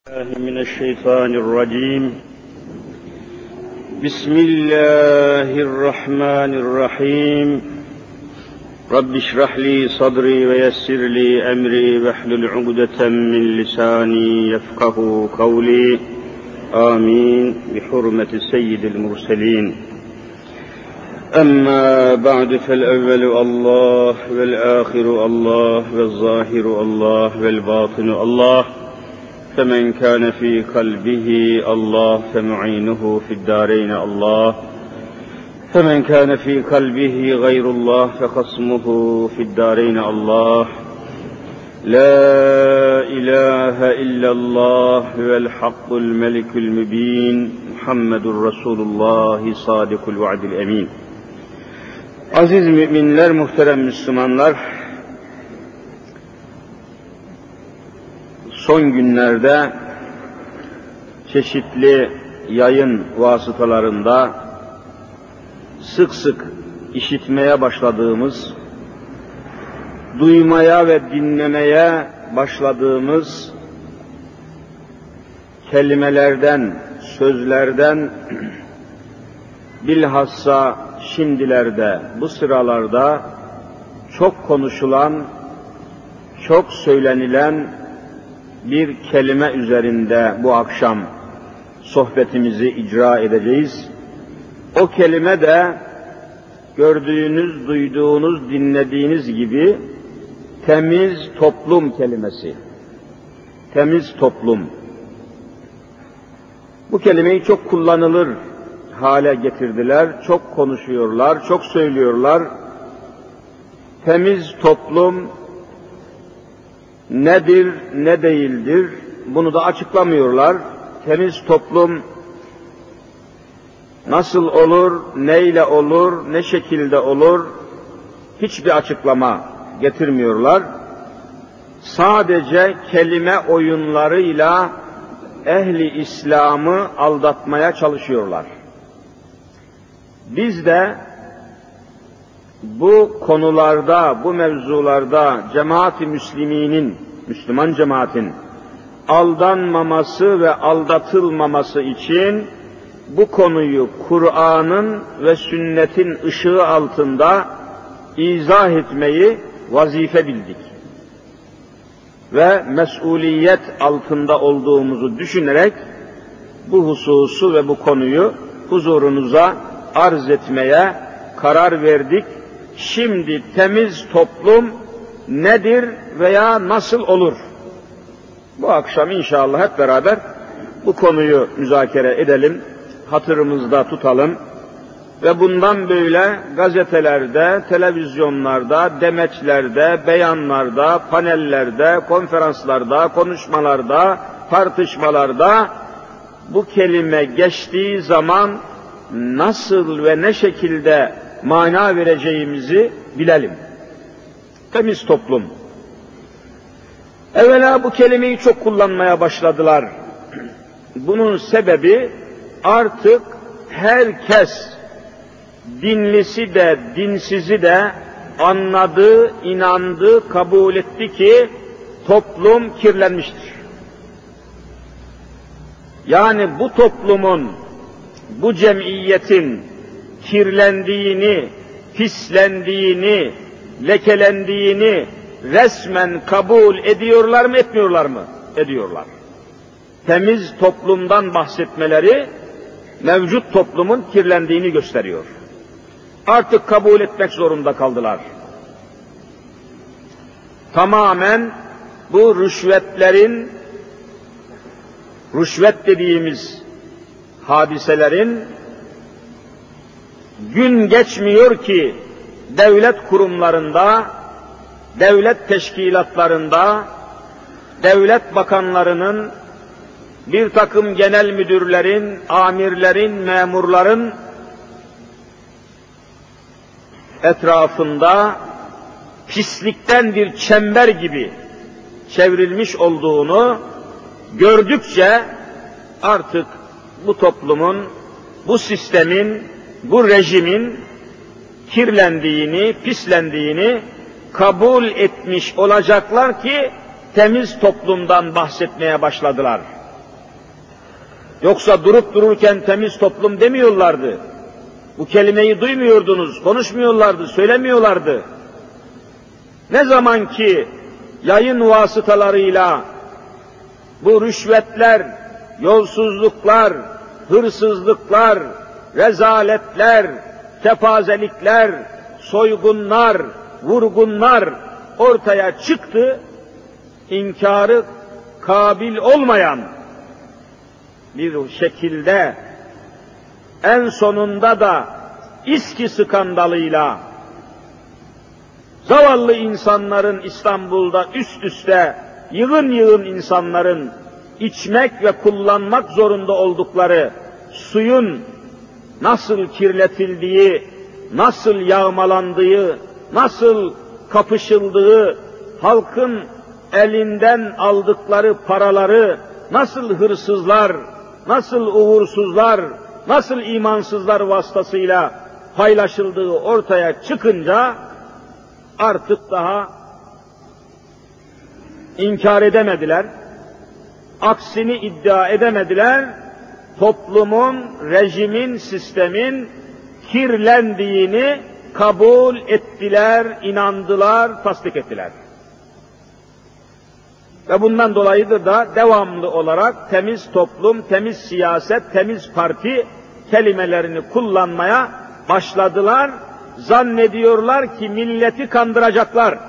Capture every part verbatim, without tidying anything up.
الله من الشيطان الرجيم. بسم الله الرحمن الرحيم. رب اشرح لي صدري ويسر لي أمري واحلل عقدة من لساني يفقه قولي. آمين بحرمة سيد المرسلين. أما بعد فالأول الله والآخر الله والظاهر الله والباطن الله. فمن كان في قلبه الله فمعينه في الدارين الله. فمن كان في قلبه غير الله فخصمه في الدارين الله. لا إله إلا الله والحق الملك المبين محمد رسول الله صادق الوعد الأمين. Aziz müminler, muhterem Müslümanlar, son günlerde çeşitli yayın vasıtalarında sık sık işitmeye başladığımız, duymaya ve dinlemeye başladığımız kelimelerden, sözlerden, bilhassa şimdilerde, bu sıralarda çok konuşulan, çok söylenilen bir kelime üzerinde bu akşam sohbetimizi icra edeceğiz. O kelime de gördüğünüz, duyduğunuz, dinlediğiniz gibi temiz toplum kelimesi. Temiz toplum. Bu kelimeyi çok kullanılır hale getirdiler, çok konuşuyorlar, çok söylüyorlar. Temiz toplum nedir, ne değildir, bunu da açıklamıyorlar. Temiz toplum nasıl olur, neyle olur, ne şekilde olur, hiçbir açıklama getirmiyorlar. Sadece kelime oyunlarıyla ehli İslam'ı aldatmaya çalışıyorlar. Biz de bu konularda, bu mevzularda cemaat-i müsliminin, Müslüman cemaatin aldanmaması ve aldatılmaması için bu konuyu Kur'an'ın ve sünnetin ışığı altında izah etmeyi vazife bildik. Ve mesuliyet altında olduğumuzu düşünerek bu hususu ve bu konuyu huzurunuza arz etmeye karar verdik. Şimdi temiz toplum nedir veya nasıl olur? Bu akşam inşallah hep beraber bu konuyu müzakere edelim, hatırımızda tutalım ve bundan böyle gazetelerde, televizyonlarda, demeçlerde, beyanlarda, panellerde, konferanslarda, konuşmalarda, tartışmalarda bu kelime geçtiği zaman nasıl ve ne şekilde mana vereceğimizi bilelim. Temiz toplum. Evvela bu kelimeyi çok kullanmaya başladılar. Bunun sebebi artık herkes, dinlisi de dinsizi de anladı, inandı, kabul etti ki toplum kirlenmiştir. Yani bu toplumun, bu cemiyetin kirlendiğini, pislendiğini, lekelendiğini resmen kabul ediyorlar mı, etmiyorlar mı? Ediyorlar. Temiz toplumdan bahsetmeleri mevcut toplumun kirlendiğini gösteriyor. Artık kabul etmek zorunda kaldılar. Tamamen bu rüşvetlerin, rüşvet dediğimiz hadiselerin gün geçmiyor ki devlet kurumlarında, devlet teşkilatlarında, devlet bakanlarının, bir takım genel müdürlerin, amirlerin, memurların etrafında pislikten bir çember gibi çevrilmiş olduğunu gördükçe artık bu toplumun, bu sistemin, bu rejimin kirlendiğini, pislendiğini kabul etmiş olacaklar ki temiz toplumdan bahsetmeye başladılar. Yoksa durup dururken temiz toplum demiyorlardı. Bu kelimeyi duymuyordunuz, konuşmuyorlardı, söylemiyorlardı. Ne zaman ki yayın vasıtalarıyla bu rüşvetler, yolsuzluklar, hırsızlıklar, rezaletler, kepazelikler, soygunlar, vurgunlar ortaya çıktı, inkarı kabil olmayan bir şekilde en sonunda da İSKİ skandalıyla zavallı insanların İstanbul'da üst üste yığın yığın insanların içmek ve kullanmak zorunda oldukları suyun nasıl kirletildiği, nasıl yağmalandığı, nasıl kapışıldığı, halkın elinden aldıkları paraları nasıl hırsızlar, nasıl uğursuzlar, nasıl imansızlar vasıtasıyla paylaşıldığı ortaya çıkınca artık daha inkar edemediler, aksini iddia edemediler, toplumun, rejimin, sistemin kirlendiğini kabul ettiler, inandılar, tasdik ettiler. Ve bundan dolayıdır da devamlı olarak temiz toplum, temiz siyaset, temiz parti kelimelerini kullanmaya başladılar. Zannediyorlar ki milleti kandıracaklar.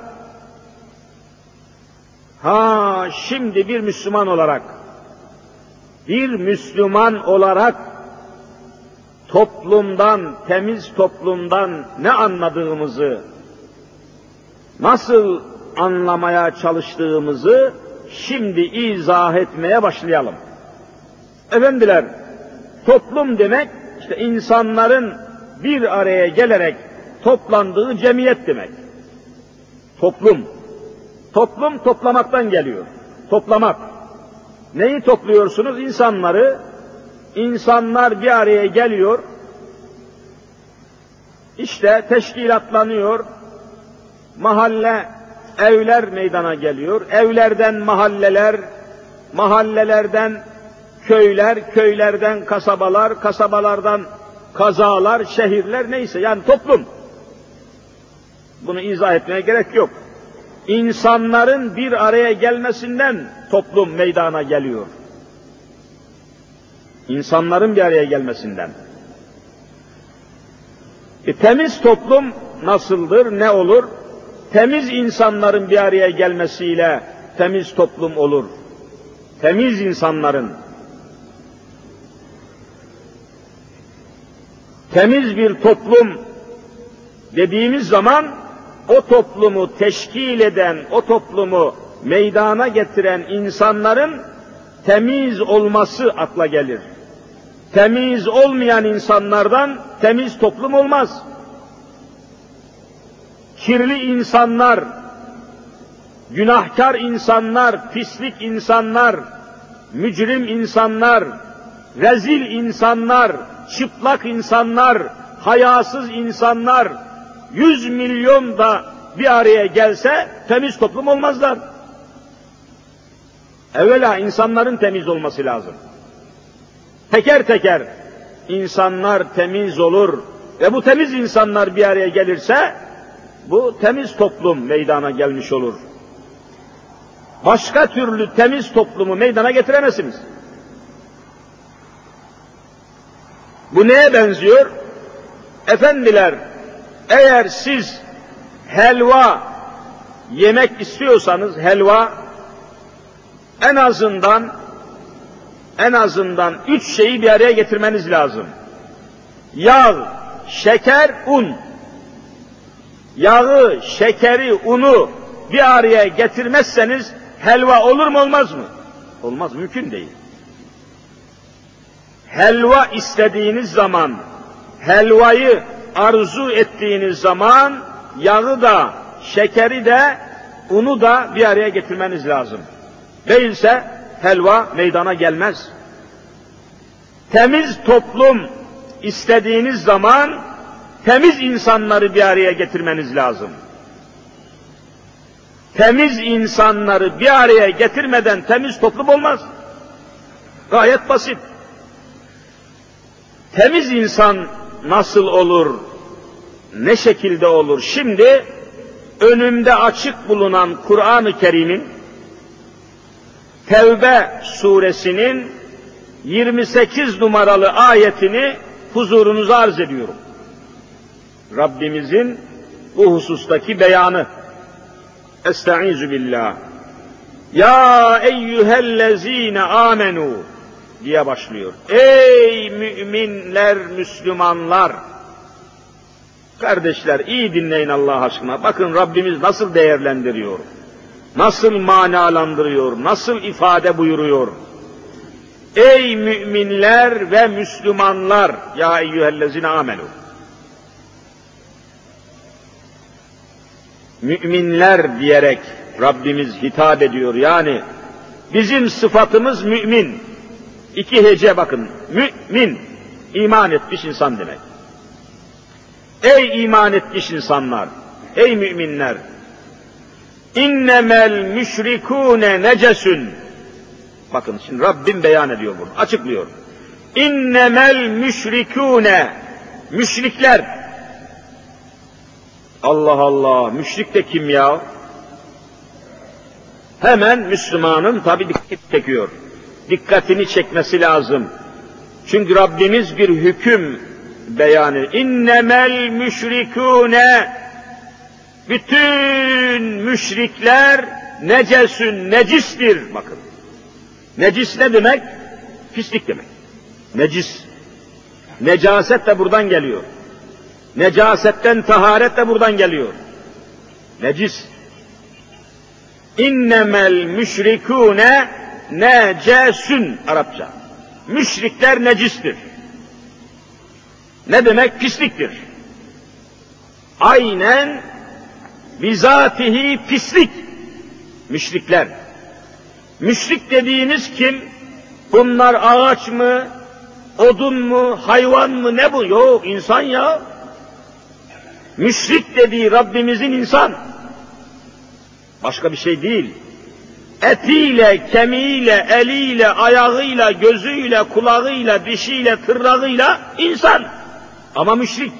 Ha şimdi bir Müslüman olarak, bir Müslüman olarak toplumdan, temiz toplumdan ne anladığımızı, nasıl anlamaya çalıştığımızı şimdi izah etmeye başlayalım. Efendiler, toplum demek işte insanların bir araya gelerek toplandığı cemiyet demek. Toplum. Toplum toplamaktan geliyor. Toplamak. Neyi topluyorsunuz? İnsanları. İnsanlar bir araya geliyor. İşte teşkilatlanıyor. Mahalle, evler meydana geliyor. Evlerden mahalleler, mahallelerden köyler, köylerden kasabalar, kasabalardan kazalar, şehirler neyse yani toplum. Bunu izah etmeye gerek yok. İnsanların bir araya gelmesinden toplum meydana geliyor. İnsanların bir araya gelmesinden. E, temiz toplum nasıldır, ne olur? Temiz insanların bir araya gelmesiyle temiz toplum olur. Temiz insanların, temiz bir toplum dediğimiz zaman o toplumu teşkil eden, o toplumu meydana getiren insanların temiz olması akla gelir. Temiz olmayan insanlardan temiz toplum olmaz. Kirli insanlar, günahkar insanlar, pislik insanlar, mücrim insanlar, rezil insanlar, çıplak insanlar, hayasız insanlar, yüz milyon da bir araya gelse temiz toplum olmazlar. Evvela insanların temiz olması lazım. Teker teker insanlar temiz olur ve bu temiz insanlar bir araya gelirse bu temiz toplum meydana gelmiş olur. Başka türlü temiz toplumu meydana getiremezsiniz. Bu neye benziyor? Efendiler, eğer siz helva yemek istiyorsanız helva en azından en azından üç şeyi bir araya getirmeniz lazım. Yağ, şeker, un. Yağı, şekeri, unu bir araya getirmezseniz helva olur mu olmaz mı? Olmaz, mümkün değil. Helva istediğiniz zaman, helvayı arzu ettiğiniz zaman yağı da, şekeri de, unu da bir araya getirmeniz lazım. Değilse helva meydana gelmez. Temiz toplum istediğiniz zaman temiz insanları bir araya getirmeniz lazım. Temiz insanları bir araya getirmeden temiz toplum olmaz. Gayet basit. Temiz insan nasıl olur, ne şekilde olur? Şimdi önümde açık bulunan Kur'an-ı Kerim'in Tevbe suresinin yirmi sekiz numaralı ayetini huzurunuza arz ediyorum. Rabbimizin bu husustaki beyanı. Estaizu billah. Ya eyyühellezine amenu diye başlıyor. Ey müminler, Müslümanlar! Kardeşler, iyi dinleyin Allah aşkına. Bakın Rabbimiz nasıl değerlendiriyor, nasıl manalandırıyor, nasıl ifade buyuruyor. Ey müminler ve Müslümanlar! Ya eyyühellezine amenu. Müminler diyerek Rabbimiz hitap ediyor. Yani bizim sıfatımız mümin. İki hece bakın. Mümin, iman etmiş insan demek. Ey iman etmiş insanlar, ey müminler! İnnemel müşrikûne necesün. Bakın şimdi Rabbim beyan ediyor bunu, açıklıyor. İnnemel müşrikûne, müşrikler. Allah Allah, müşrik de kim ya? Hemen Müslümanın tabi dikkat çekiyor. Dikkatini çekmesi lazım. Çünkü Rabbimiz bir hüküm beyan ediyor. İnnemel müşrikûne, bütün müşrikler necesün, necistir. Bakın. Necis ne demek? Pislik demek. Necis. Necaset de buradan geliyor. Necasetten taharet de buradan geliyor. Necis. İnnemel müşrikûne necesün Arapça. Müşrikler necistir. Ne demek? Pisliktir. Aynen bizatihi pislik. Müşrikler. Müşrik dediğiniz kim? Bunlar ağaç mı? Odun mu? Hayvan mı? Ne bu? Yok, insan ya. Müşrik dediği Rabbimizin insan. Başka bir şey değil. Etiyle, kemiğiyle, eliyle, ayağıyla, gözüyle, kulağıyla, dişiyle, tırnağıyla insan. Ama müşrik.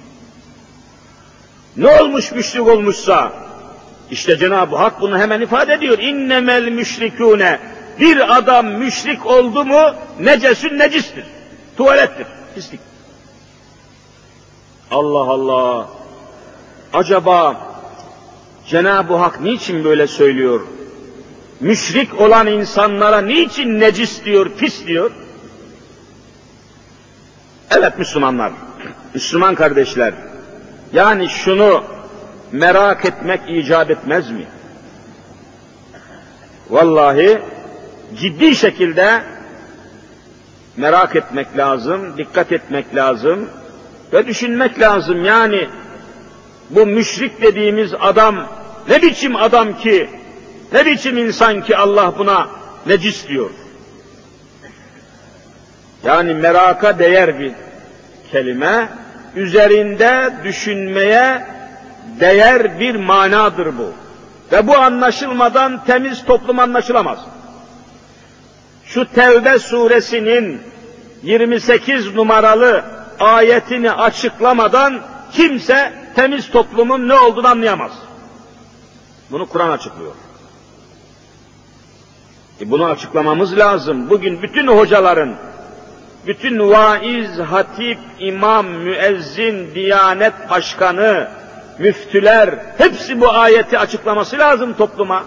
Ne olmuş müşrik olmuşsa? İşte Cenab-ı Hak bunu hemen ifade ediyor. İnnemel müşrikûne. Bir adam müşrik oldu mu necesün, necistir. Tuvalettir, pislik. Allah Allah. Acaba Cenab-ı Hak niçin böyle söylüyor? Müşrik olan insanlara niçin necis diyor, pis diyor? Evet Müslümanlar, Müslüman kardeşler, yani şunu merak etmek icap etmez mi? Vallahi ciddi şekilde merak etmek lazım, dikkat etmek lazım ve düşünmek lazım. Yani bu müşrik dediğimiz adam ne biçim adam ki, ne biçim insan ki Allah buna necis diyor? Yani meraka değer bir kelime, üzerinde düşünmeye değer bir manadır bu. Ve bu anlaşılmadan temiz toplum anlaşılamaz. Şu Tevbe suresinin yirmi sekiz numaralı ayetini açıklamadan kimse temiz toplumun ne olduğunu anlayamaz. Bunu Kur'an açıklıyor. E bunu açıklamamız lazım. Bugün bütün hocaların, bütün vaiz, hatip, imam, müezzin, diyanet başkanı, müftüler, hepsi bu ayeti açıklaması lazım topluma.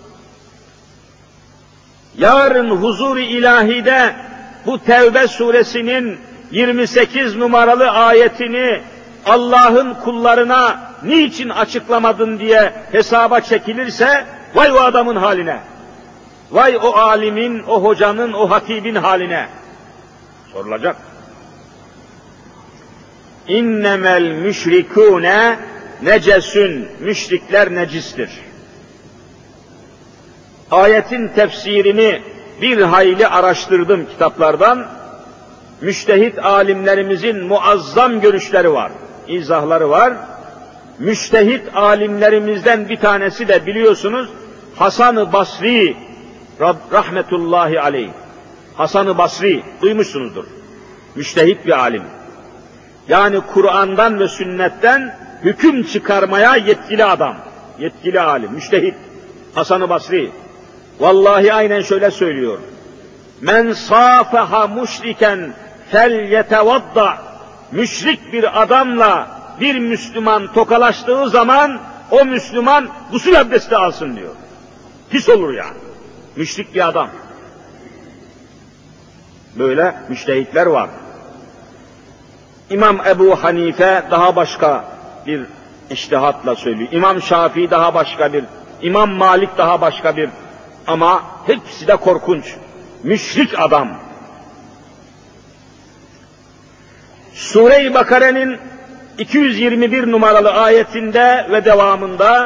Yarın huzur-i ilahide bu Tevbe suresinin yirmi sekiz numaralı ayetini Allah'ın kullarına niçin açıklamadın diye hesaba çekilirse, vay o adamın haline, vay o alimin, o hocanın, o hatibin haline sorulacak. İnnemel müşrikûne necesün, müşrikler necistir. Ayetin tefsirini bir hayli araştırdım kitaplardan. Müştehit alimlerimizin muazzam görüşleri var, izahları var. Müştehit alimlerimizden bir tanesi de biliyorsunuz Hasan-ı Basri rahmetullahi aleyh. Hasan-ı Basri duymuşsunuzdur. Müştehit bir alim. Yani Kur'an'dan ve sünnetten hüküm çıkarmaya yetkili adam. Yetkili alim, müştehit. Hasan-ı Basri. Vallahi aynen şöyle söylüyor. Men safaha müşriken fel yetevadda. Müşrik bir adamla bir Müslüman tokalaştığı zaman o Müslüman gusül abdesti alsın diyor. Pis olur yani. Müşrik bir adam. Böyle müştehitler var. İmam Ebu Hanife daha başka bir içtihatla söylüyor. İmam Şafii daha başka bir, İmam Malik daha başka bir. Ama hepsi de korkunç. Müşrik adam. Sure-i Bakare'nin iki yüz yirmi bir numaralı ayetinde ve devamında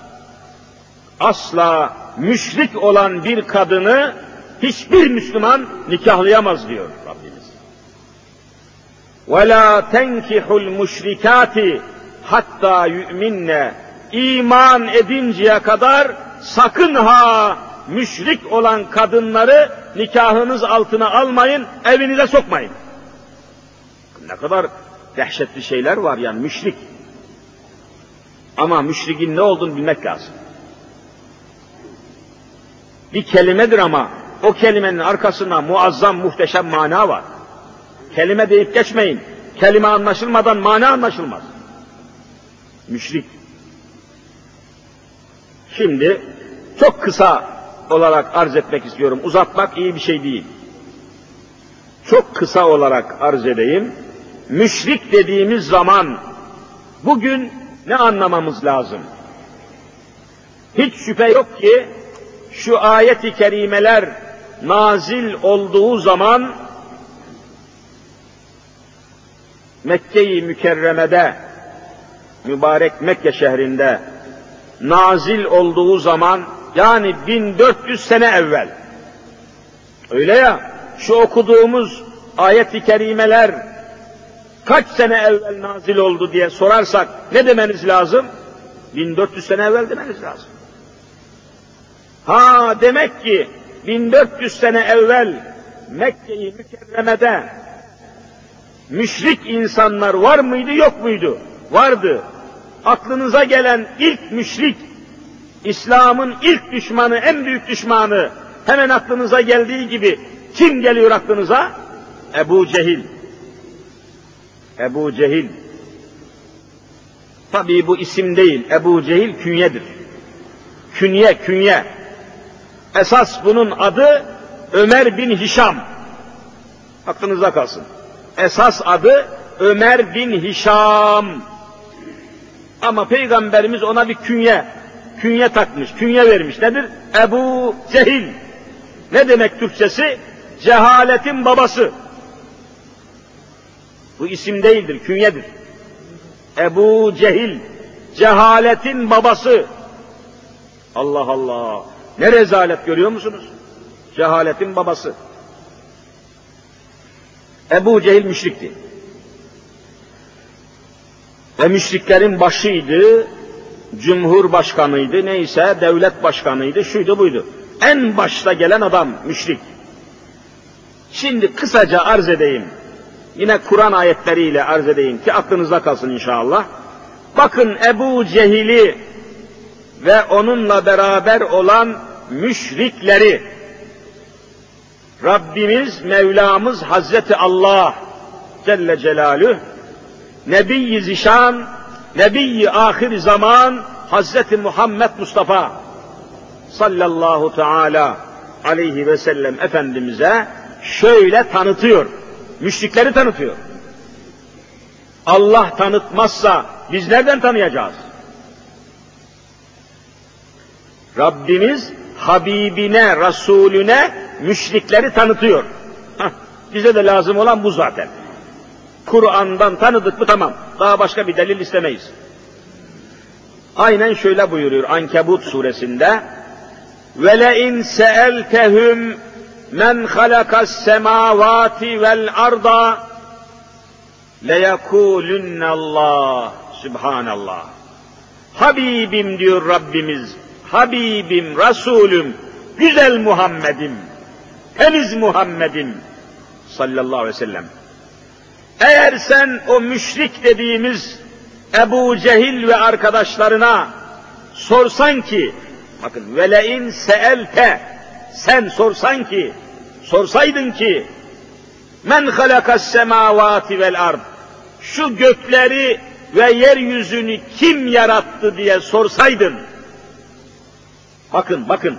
asla müşrik olan bir kadını hiçbir Müslüman nikahlayamaz diyor Rabbimiz. وَلَا تَنْكِحُ الْمُشْرِكَاتِ hatta yu'minne. İman edinceye kadar sakın ha müşrik olan kadınları nikahınız altına almayın, evinize sokmayın. Ne kadar dehşetli şeyler var yani müşrik. Ama müşrikin ne olduğunu bilmek lazım. Bir kelimedir ama o kelimenin arkasında muazzam muhteşem mana var. Kelime deyip geçmeyin. Kelime anlaşılmadan mana anlaşılmaz. Müşrik. Şimdi çok kısa olarak arz etmek istiyorum. Uzatmak iyi bir şey değil. Çok kısa olarak arz edeyim. Müşrik dediğimiz zaman bugün ne anlamamız lazım? Hiç şüphe yok ki şu ayet-i kerimeler nazil olduğu zaman Mekke-i Mükerreme'de, mübarek Mekke şehrinde nazil olduğu zaman, yani bin dört yüz sene evvel. Öyle ya, şu okuduğumuz ayet-i kerimeler kaç sene evvel nazil oldu diye sorarsak ne demeniz lazım? bin dört yüz sene evvel demeniz lazım. Ha demek ki bin dört yüz sene evvel Mekke-i Mükerreme'de müşrik insanlar var mıydı, yok muydu? Vardı. Aklınıza gelen ilk müşrik, İslam'ın ilk düşmanı, en büyük düşmanı, hemen aklınıza geldiği gibi kim geliyor aklınıza? Ebu Cehil. Ebu Cehil. Tabii bu isim değil, Ebu Cehil künyedir. Künye, künye. Esas bunun adı Ömer bin Hişam. Aklınızda kalsın. Esas adı Ömer bin Hişam. Ama Peygamberimiz ona bir künye, künye takmış, künye vermiş. Nedir? Ebu Cehil. Ne demek Türkçesi? Cehaletin babası. Bu isim değildir, künyedir. Ebu Cehil, cehaletin babası. Allah Allah! Ne rezalet görüyor musunuz? Cehaletin babası. Ebu Cehil müşrikti. Ve müşriklerin başıydı, cumhurbaşkanıydı, neyse devlet başkanıydı, şuydu buydu. En başta gelen adam müşrik. Şimdi kısaca arz edeyim. Yine Kur'an ayetleriyle arz edeyim ki aklınızda kalsın inşallah. Bakın Ebu Cehil'i ve onunla beraber olan müşrikleri Rabbimiz, Mevlamız Hazreti Allah Celle Celaluhu, Nebi-i Zişan, Nebi-i Ahir Zaman Hazreti Muhammed Mustafa sallallahu teala aleyhi ve sellem Efendimiz'e şöyle tanıtıyor. Müşrikleri tanıtıyor. Allah tanıtmazsa biz nereden tanıyacağız? Rabbimiz Habibine, Resulüne müşrikleri tanıtıyor. Hah, bize de lazım olan bu zaten. Kur'an'dan tanıdık mı tamam. Daha başka bir delil istemeyiz. Aynen şöyle buyuruyor Ankebut suresinde. وَلَاِنْ سَأَلْتَهُمْ مَنْ خَلَقَ السَّمَاوَاتِ وَالْأَرْضَ لَيَكُولُنَّ اللّٰهِ Sübhanallah. Habibim diyor Rabbimiz, Habibim, Resulüm, güzel Muhammed'im, temiz Muhammed'im sallallahu aleyhi ve sellem. Eğer sen o müşrik dediğimiz Ebu Cehil ve arkadaşlarına sorsan ki, bakın velein seelte, sen sorsan ki, sorsaydın ki, men halakas semavati vel ard, şu gökleri ve yeryüzünü kim yarattı diye sorsaydın, bakın bakın,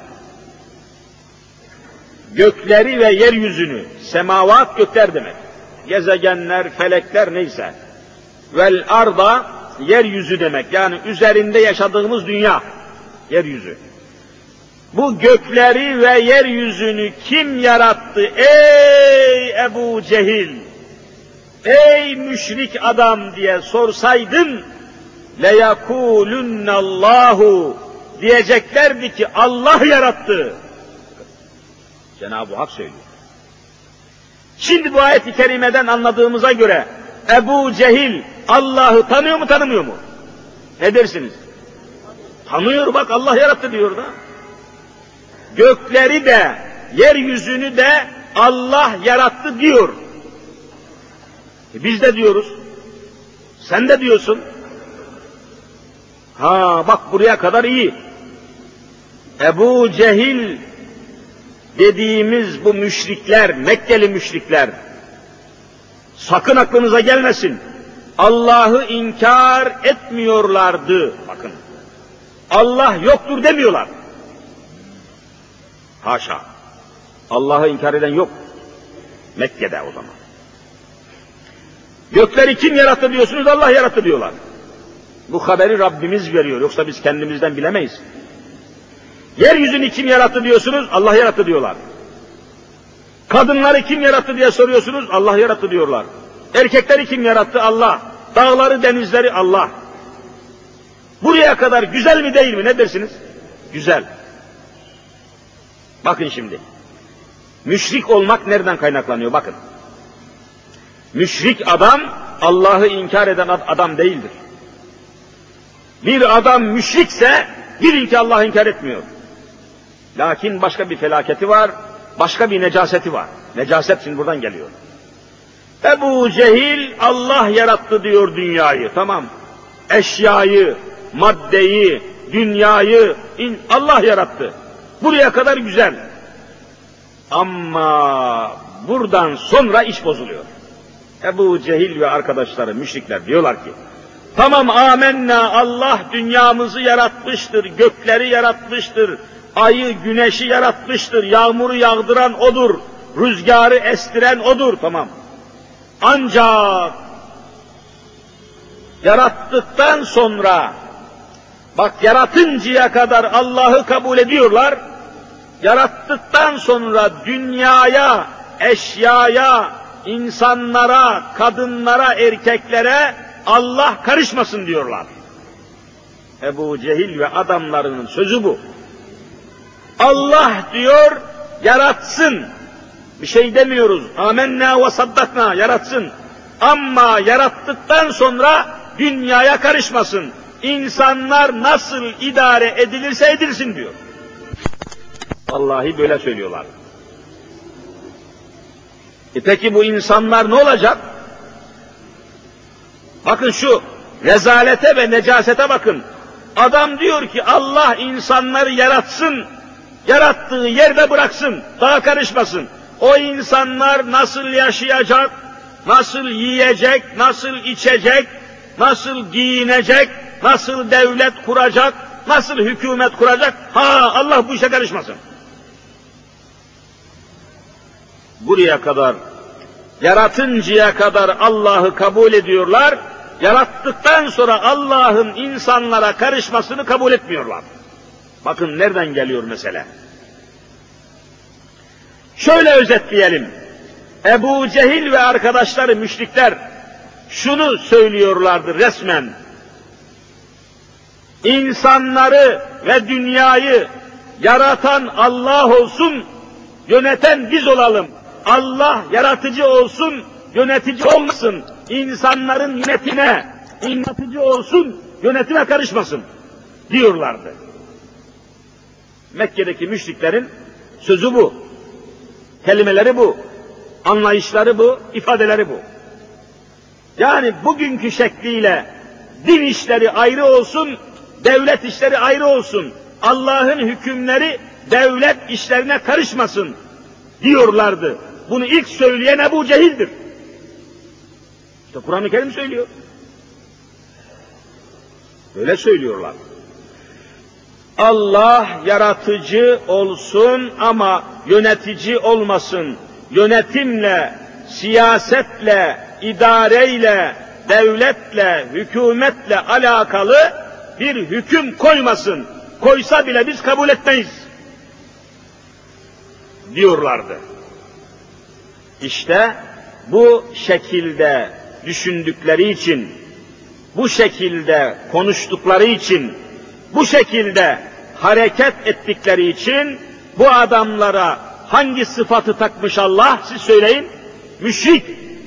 gökleri ve yeryüzünü, semavat gökler demek, gezegenler, felekler neyse, vel arda yeryüzü demek, yani üzerinde yaşadığımız dünya, yeryüzü. Bu gökleri ve yeryüzünü kim yarattı ey Ebu Cehil, ey müşrik adam diye sorsaydın, leyekulünnallahu, diyeceklerdi ki Allah yarattı. Cenab-ı Hak söylüyor. Şimdi bu ayet-i kerimeden anladığımıza göre Ebu Cehil Allah'ı tanıyor mu tanımıyor mu? Ne dersiniz? Tanıyor, bak Allah yarattı diyor da. Gökleri de yeryüzünü de Allah yarattı diyor. E biz de diyoruz. Sen de diyorsun. Ha bak buraya kadar iyi. Ebu Cehil dediğimiz bu müşrikler, Mekkeli müşrikler, sakın aklınıza gelmesin, Allah'ı inkar etmiyorlardı. Bakın, Allah yoktur demiyorlar. Haşa, Allah'ı inkar eden yok. Mekke'de o zaman. Gökleri kim yarattı diyorsunuz, Allah yarattı diyorlar. Bu haberi Rabbimiz veriyor, yoksa biz kendimizden bilemeyiz. Yeryüzünü kim yarattı diyorsunuz, Allah yarattı diyorlar. Kadınları kim yarattı diye soruyorsunuz, Allah yarattı diyorlar. Erkekleri kim yarattı, Allah. Dağları, denizleri Allah. Buraya kadar güzel mi değil mi, ne dersiniz? Güzel. Bakın şimdi, müşrik olmak nereden kaynaklanıyor, bakın. Müşrik adam, Allah'ı inkar eden adam değildir. Bir adam müşrikse, bilin ki Allah'ı inkar etmiyor. Lakin başka bir felaketi var, başka bir necaseti var. Necaset şimdi buradan geliyor. Ebu Cehil Allah yarattı diyor dünyayı, tamam. Eşyayı, maddeyi, dünyayı Allah yarattı. Buraya kadar güzel. Ama buradan sonra iş bozuluyor. Ebu Cehil ve arkadaşları, müşrikler diyorlar ki, tamam amenna, Allah dünyamızı yaratmıştır, gökleri yaratmıştır, ayı, güneşi yaratmıştır, yağmuru yağdıran O'dur, rüzgarı estiren O'dur, tamam. Ancak yarattıktan sonra, bak yaratıncaya kadar Allah'ı kabul ediyorlar, yarattıktan sonra dünyaya, eşyaya, insanlara, kadınlara, erkeklere Allah karışmasın diyorlar. Ebu Cehil ve adamlarının sözü bu. Allah diyor, yaratsın. Bir şey demiyoruz. Amenna ve saddakna, yaratsın. Ama yarattıktan sonra dünyaya karışmasın. İnsanlar nasıl idare edilirse edilsin diyor. Vallahi böyle söylüyorlar. E peki bu insanlar ne olacak? Bakın şu rezalete ve necasete bakın. Adam diyor ki Allah insanları yaratsın, yarattığı yerde bıraksın, daha karışmasın. O insanlar nasıl yaşayacak, nasıl yiyecek, nasıl içecek, nasıl giyinecek, nasıl devlet kuracak, nasıl hükümet kuracak, ha Allah bu işe karışmasın. Buraya kadar, yaratıncaya kadar Allah'ı kabul ediyorlar, yarattıktan sonra Allah'ın insanlara karışmasını kabul etmiyorlar. Bakın nereden geliyor mesele. Şöyle özetleyelim. Ebu Cehil ve arkadaşları müşrikler şunu söylüyorlardı resmen. İnsanları ve dünyayı yaratan Allah olsun, yöneten biz olalım. Allah yaratıcı olsun, yönetici olmasın. İnsanların yönetime, yönetici olsun, yönetime karışmasın diyorlardı. Mekke'deki müşriklerin sözü bu. Kelimeleri bu. Anlayışları bu, ifadeleri bu. Yani bugünkü şekliyle din işleri ayrı olsun, devlet işleri ayrı olsun. Allah'ın hükümleri devlet işlerine karışmasın diyorlardı. Bunu ilk söyleyen Ebu Cehil'dir. İşte Kur'an-ı Kerim söylüyor. Böyle söylüyorlar. Allah yaratıcı olsun ama yönetici olmasın. Yönetimle, siyasetle, idareyle, devletle, hükümetle alakalı bir hüküm koymasın. Koysa bile biz kabul etmeyiz diyorlardı. İşte bu şekilde düşündükleri için, bu şekilde konuştukları için, bu şekilde hareket ettikleri için bu adamlara hangi sıfatı takmış Allah? Siz söyleyin. Müşrik.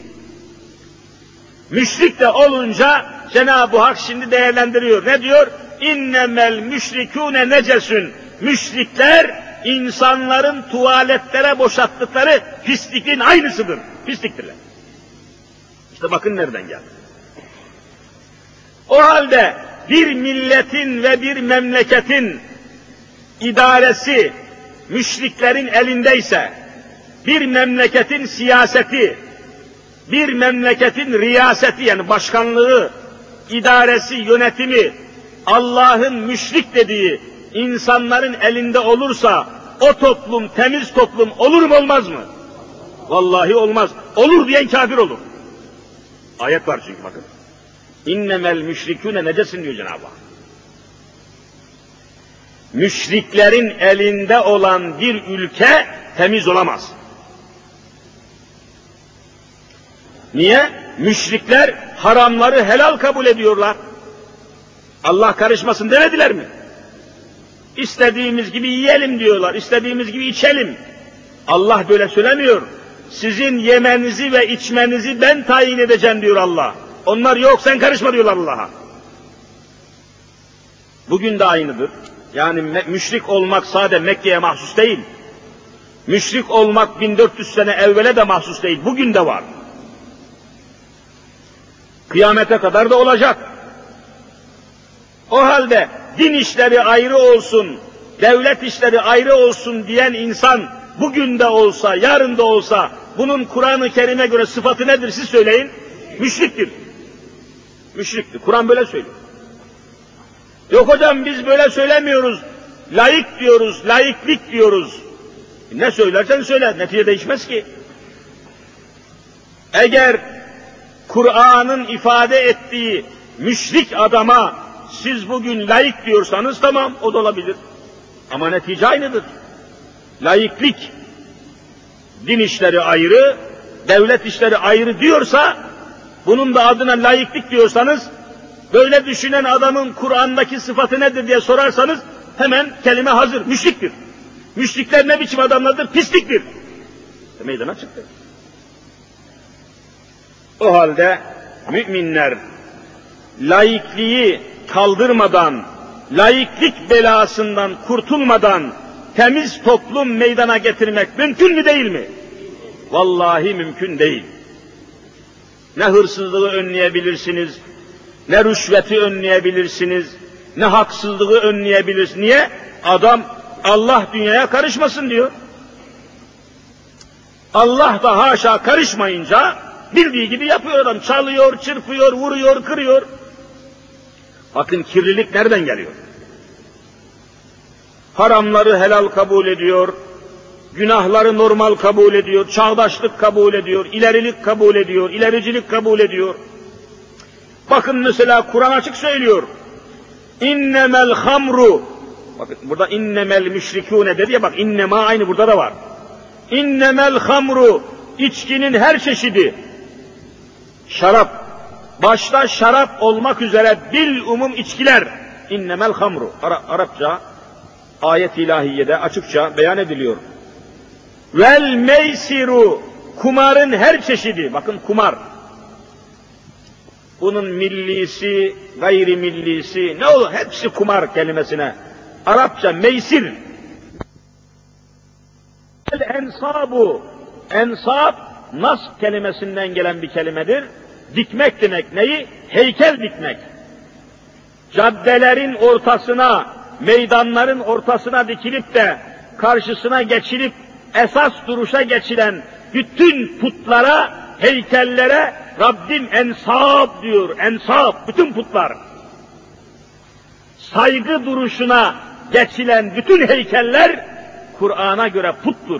Müşrik de olunca Cenab-ı Hak şimdi değerlendiriyor. Ne diyor? İnnemel müşrikûne necesün. Müşrikler insanların tuvaletlere boşalttıkları pislikin aynısıdır. Pisliktirler. İşte bakın nereden geldi. O halde bir milletin ve bir memleketin idaresi müşriklerin elindeyse, bir memleketin siyaseti, bir memleketin riyaseti yani başkanlığı, idaresi, yönetimi Allah'ın müşrik dediği insanların elinde olursa o toplum temiz toplum olur mu olmaz mı? Vallahi olmaz. Olur diyen kafir olur. Ayet var çünkü bakın. İnnemel müşrikûne necesin diyor Cenab-ı Hak. Müşriklerin elinde olan bir ülke temiz olamaz. Niye? Müşrikler haramları helal kabul ediyorlar. Allah karışmasın demediler mi? İstediğimiz gibi yiyelim diyorlar, istediğimiz gibi içelim. Allah böyle söylemiyor. Sizin yemenizi ve içmenizi ben tayin edeceğim diyor Allah. Onlar yok sen karışma diyorlar Allah'a. Bugün de aynıdır. Yani müşrik olmak sadece Mekke'ye mahsus değil. Müşrik olmak bin dört yüz sene evvele de mahsus değil. Bugün de var. Kıyamete kadar da olacak. O halde din işleri ayrı olsun, devlet işleri ayrı olsun diyen insan bugün de olsa, yarın da olsa bunun Kur'an-ı Kerim'e göre sıfatı nedir siz söyleyin? Müşriktir. Müşriktir. Kur'an böyle söylüyor. Yok hocam biz böyle söylemiyoruz. Laik diyoruz, laiklik diyoruz. Ne söylersen söyle, netice değişmez ki. Eğer Kur'an'ın ifade ettiği müşrik adama siz bugün laik diyorsanız tamam o da olabilir. Ama netice aynıdır. Laiklik, din işleri ayrı, devlet işleri ayrı diyorsa, bunun da adına laiklik diyorsanız, böyle düşünen adamın Kur'an'daki sıfatı nedir diye sorarsanız, hemen kelime hazır, müşriktir. Müşrikler ne biçim adamlardır? Pisliktir. Meydana çıktı. O halde müminler laikliği kaldırmadan, laiklik belasından kurtulmadan temiz toplum meydana getirmek mümkün mü değil mi? Vallahi mümkün değil. Ne hırsızlığı önleyebilirsiniz, ne rüşveti önleyebilirsiniz, ne haksızlığı önleyebilirsiniz. Niye? Adam Allah dünyaya karışmasın diyor. Allah da haşa karışmayınca bildiği gibi yapıyor adam. Çalıyor, çırpıyor, vuruyor, kırıyor. Bakın kirlilik nereden geliyor? Haramları helal kabul ediyor, günahları normal kabul ediyor, çağdaşlık kabul ediyor, ilerilik kabul ediyor, ilericilik kabul ediyor. Bakın mesela Kur'an açık söylüyor. İnnemel hamru. Bakın burada innemel müşrikûne dedi ya bak innema aynı burada da var. İnnemel hamru. İçkinin her çeşidi. Şarap. Başta şarap olmak üzere bil umum içkiler. İnnemel hamru. Ara, Arapça ayet-i ilahiyede açıkça beyan ediliyor. Vel meysiru. Kumarın her çeşidi. Bakın kumar. Bunun millisi, gayrimillisi, ne olur hepsi kumar kelimesine. Arapça meysir. El ensabu. Ensab, nasb kelimesinden gelen bir kelimedir. Dikmek demek neyi? Heykel dikmek. Caddelerin ortasına, meydanların ortasına dikilip de karşısına geçilip esas duruşa geçilen bütün putlara, heykellere Rabbim ensab diyor, ensab, bütün putlar. Saygı duruşuna geçilen bütün heykeller Kur'an'a göre puttur.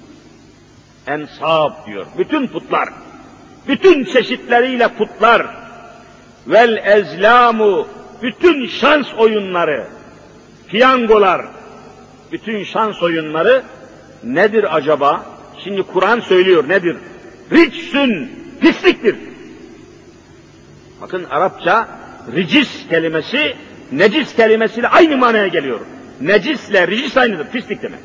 Ensab diyor, bütün putlar, bütün çeşitleriyle putlar. Vel ezlamu, bütün şans oyunları, piyangolar, bütün şans oyunları nedir acaba? Şimdi Kur'an söylüyor nedir? Ricsün, pisliktir. Bakın Arapça ricis kelimesi, necis kelimesiyle aynı manaya geliyor. Necisle ricis aynıdır, pislik demek.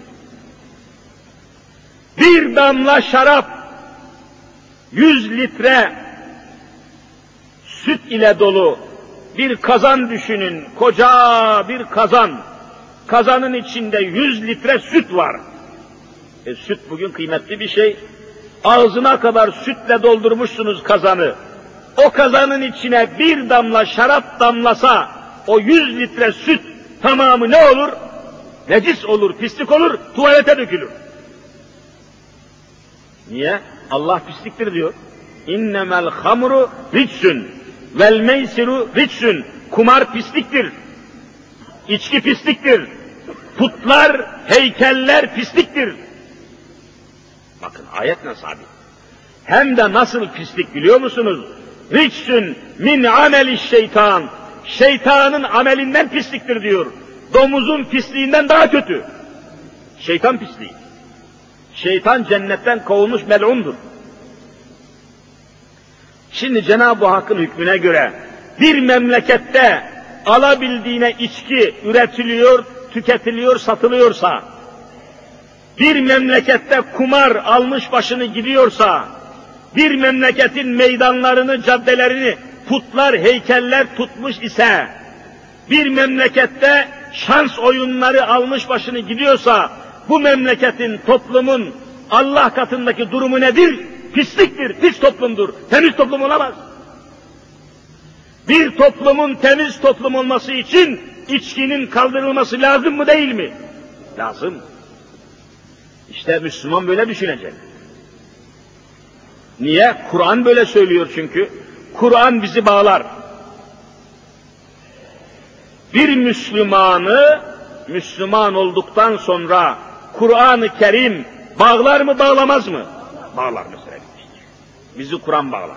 Bir damla şarap, yüz litre süt ile dolu bir kazan düşünün, koca bir kazan. Kazanın içinde yüz litre süt var. E, süt bugün kıymetli bir şey. Ağzına kadar sütle doldurmuşsunuz kazanı. O kazanın içine bir damla şarap damlasa, o yüz litre süt tamamı ne olur? Necis olur, pislik olur, tuvalete dökülür. Niye? Allah pisliktir diyor. İnnemel hamru ricsün vel meysiru ricsün. Kumar pisliktir. İçki pisliktir. Putlar, heykeller pisliktir. Bakın ayetle sabit. Hem de nasıl pislik biliyor musunuz? Ricsün min ameli şeytan. Şeytanın amelinden pisliktir diyor. Domuzun pisliğinden daha kötü. Şeytan pisliği. Şeytan cennetten kovulmuş mel'undur. Şimdi Cenab-ı Hakk'ın hükmüne göre bir memlekette alabildiğine içki üretiliyor, tüketiliyor, satılıyorsa, bir memlekette kumar almış başını gidiyorsa, bir memleketin meydanlarını, caddelerini putlar, heykeller tutmuş ise, bir memlekette şans oyunları almış başını gidiyorsa, bu memleketin, toplumun Allah katındaki durumu nedir? Pisliktir, pis toplumdur, temiz toplum olamaz. Bir toplumun temiz toplum olması için içkinin kaldırılması lazım mı değil mi? Lazım. İşte Müslüman böyle düşünecek. Niye? Kur'an böyle söylüyor çünkü. Kur'an bizi bağlar. Bir Müslümanı, Müslüman olduktan sonra Kur'an-ı Kerim bağlar mı bağlamaz mı? Bağlar mesela. Bizi Kur'an bağlar.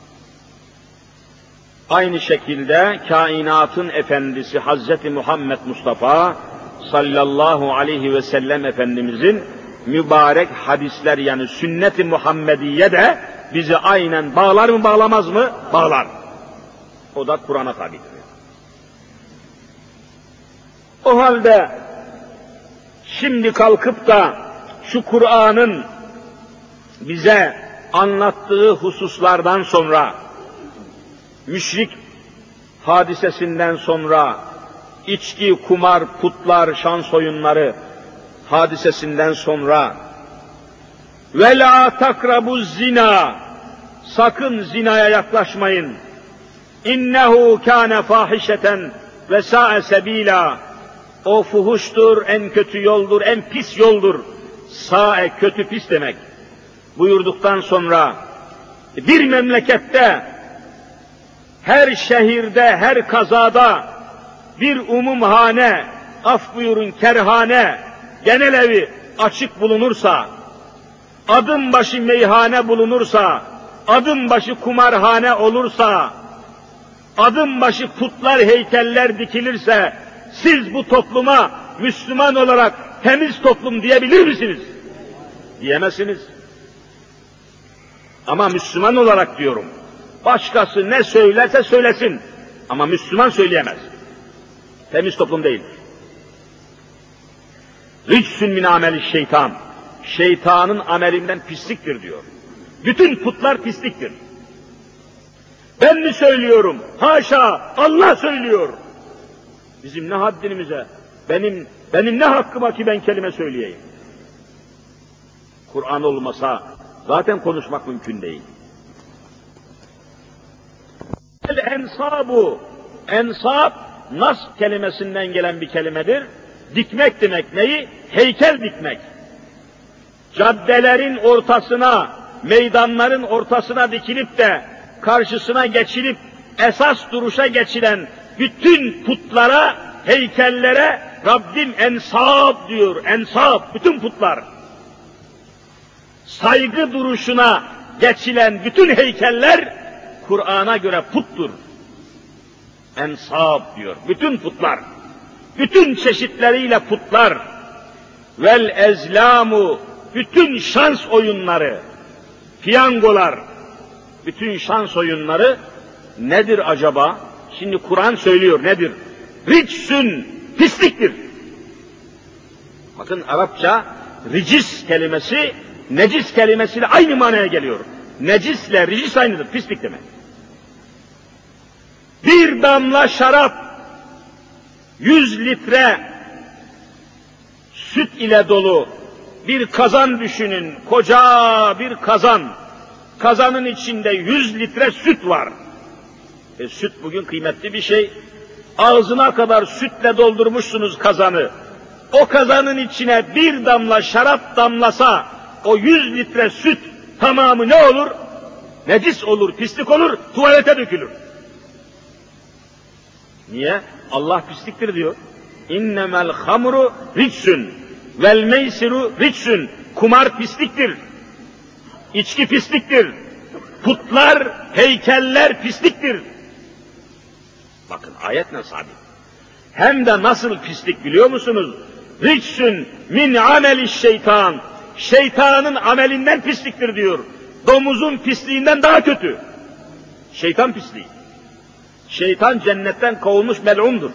Aynı şekilde kainatın efendisi Hazreti Muhammed Mustafa sallallahu aleyhi ve sellem Efendimizin mübarek hadisler yani sünnet-i Muhammediye de bizi aynen bağlar mı bağlamaz mı? Bağlar. O da Kur'an'a tabidir. O halde şimdi kalkıp da şu Kur'an'ın bize anlattığı hususlardan sonra, müşrik hadisesinden sonra, içki, kumar, putlar, şans oyunları hadisesinden sonra, ve la takrabuz zina, sakın zinaya yaklaşmayın. İnnehu kâne fâhişeten ve sâe sebîlâ. O fuhuştur, en kötü yoldur, en pis yoldur. Sâe kötü pis demek. Buyurduktan sonra bir memlekette, her şehirde, her kazada bir umumhane, af buyurun kerhane, genel evi açık bulunursa, adım başı meyhane bulunursa, adım başı kumarhane olursa, adım başı putlar, heykeller dikilirse, siz bu topluma Müslüman olarak temiz toplum diyebilir misiniz? Diyemezsiniz. Ama Müslüman olarak diyorum, başkası ne söylerse söylesin, ama Müslüman söyleyemez. Temiz toplum değil. Ricsün min ameli şeytan. Şeytanın amelinden pisliktir diyor. Bütün putlar pisliktir. Ben mi söylüyorum? Haşa, Allah söylüyor. Bizim ne haddimize, benim benim ne hakkıma ki ben kelime söyleyeyim? Kur'an olmasa zaten konuşmak mümkün değil. Vel ensabu, ensab, nasb kelimesinden gelen bir kelimedir. Dikmek demek neyi? Heykel dikmek. Caddelerin ortasına, meydanların ortasına dikilip de karşısına geçilip esas duruşa geçilen bütün putlara, heykellere Rabbim ensab diyor, ensab, bütün putlar. Saygı duruşuna geçilen bütün heykeller Kur'an'a göre puttur. Ensab diyor, bütün putlar, bütün çeşitleriyle putlar. Vel ezlamu, bütün şans oyunları, piyangolar, bütün şans oyunları nedir acaba? Şimdi Kur'an söylüyor nedir? Ricsün, pisliktir. Bakın Arapça ricis kelimesi, necis kelimesiyle aynı manaya geliyor. Necisle ricis aynıdır, pislik demek. Bir damla şarap, yüz litre süt ile dolu bir kazan düşünün, koca bir kazan. Kazanın içinde yüz litre süt var. E, süt bugün kıymetli bir şey. Ağzına kadar sütle doldurmuşsunuz kazanı. O kazanın içine bir damla şarap damlasa, o yüz litre süt tamamı ne olur? Necis olur, pislik olur, tuvalete dökülür. Niye? Allah pisliktir diyor. İnnemel hamru ricsün vel meysiru ricsün. Kumar pisliktir. İçki pisliktir. Putlar, heykeller pisliktir. Bakın ayetle sabit. Hem de nasıl pislik biliyor musunuz? Ricsün min ameli şeytan. Şeytanın amelinden pisliktir diyor. Domuzun pisliğinden daha kötü. Şeytan pisliği. Şeytan cennetten kovulmuş mel'undur.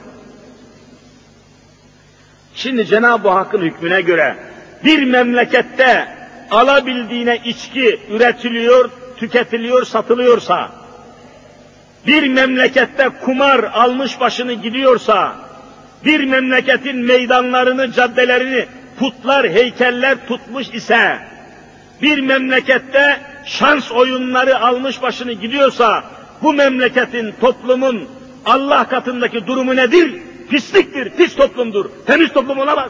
Şimdi Cenab-ı Hakk'ın hükmüne göre bir memlekette alabildiğine içki üretiliyor, tüketiliyor, satılıyorsa, bir memlekette kumar almış başını gidiyorsa, bir memleketin meydanlarını, caddelerini putlar, heykeller tutmuş ise, bir memlekette şans oyunları almış başını gidiyorsa, bu memleketin, toplumun Allah katındaki durumu nedir? Pisliktir, pis toplumdur, temiz toplum olamaz.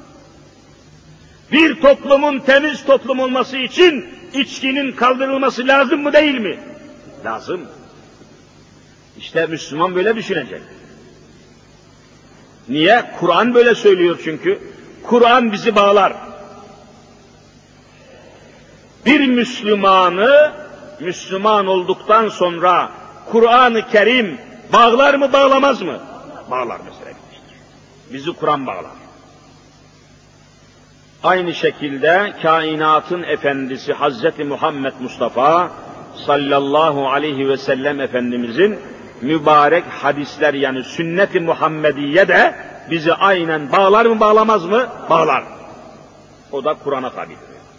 Bir toplumun temiz toplum olması için içkinin kaldırılması lazım mı değil mi? Lazım. İşte Müslüman böyle düşünecek. Niye? Kur'an böyle söylüyor çünkü. Kur'an bizi bağlar. Bir Müslümanı, Müslüman olduktan sonra Kur'an-ı Kerim bağlar mı bağlamaz mı? Bağlar mesela. Bizi Kur'an bağlar. Aynı şekilde kainatın efendisi Hazreti Muhammed Mustafa sallallahu aleyhi ve sellem Efendimizin mübarek hadisler yani sünnet-i Muhammediye de bizi aynen bağlar mı bağlamaz mı? Bağlar. O da Kur'an'a tabidir.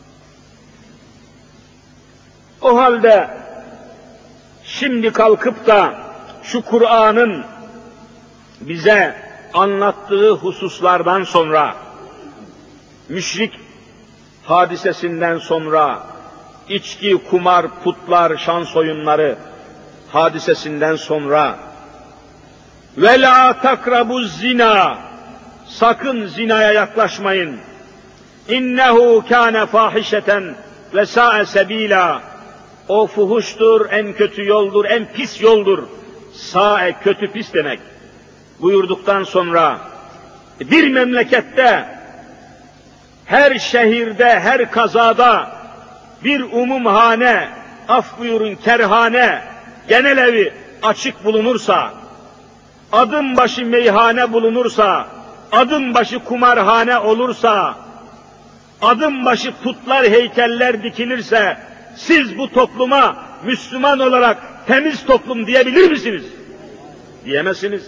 O halde şimdi kalkıp da şu Kur'an'ın bize anlattığı hususlardan sonra, müşrik hadisesinden sonra, içki, kumar, putlar, şans oyunları hadisesinden sonra, ve la takrabu zina, sakın zinaya yaklaşmayın. İnnehu kâne fâhişeten ve sâe sebîlâ. O fuhuştur, en kötü yoldur, en pis yoldur. Sâe kötü pis demek. Buyurduktan sonra bir memlekette, her şehirde, her kazada bir umumhane, af buyurun kerhane, genel evi açık bulunursa, adım başı meyhane bulunursa, adım başı kumarhane olursa, adım başı putlar, heykeller dikilirse, siz bu topluma Müslüman olarak temiz toplum diyebilir misiniz? Diyemezsiniz.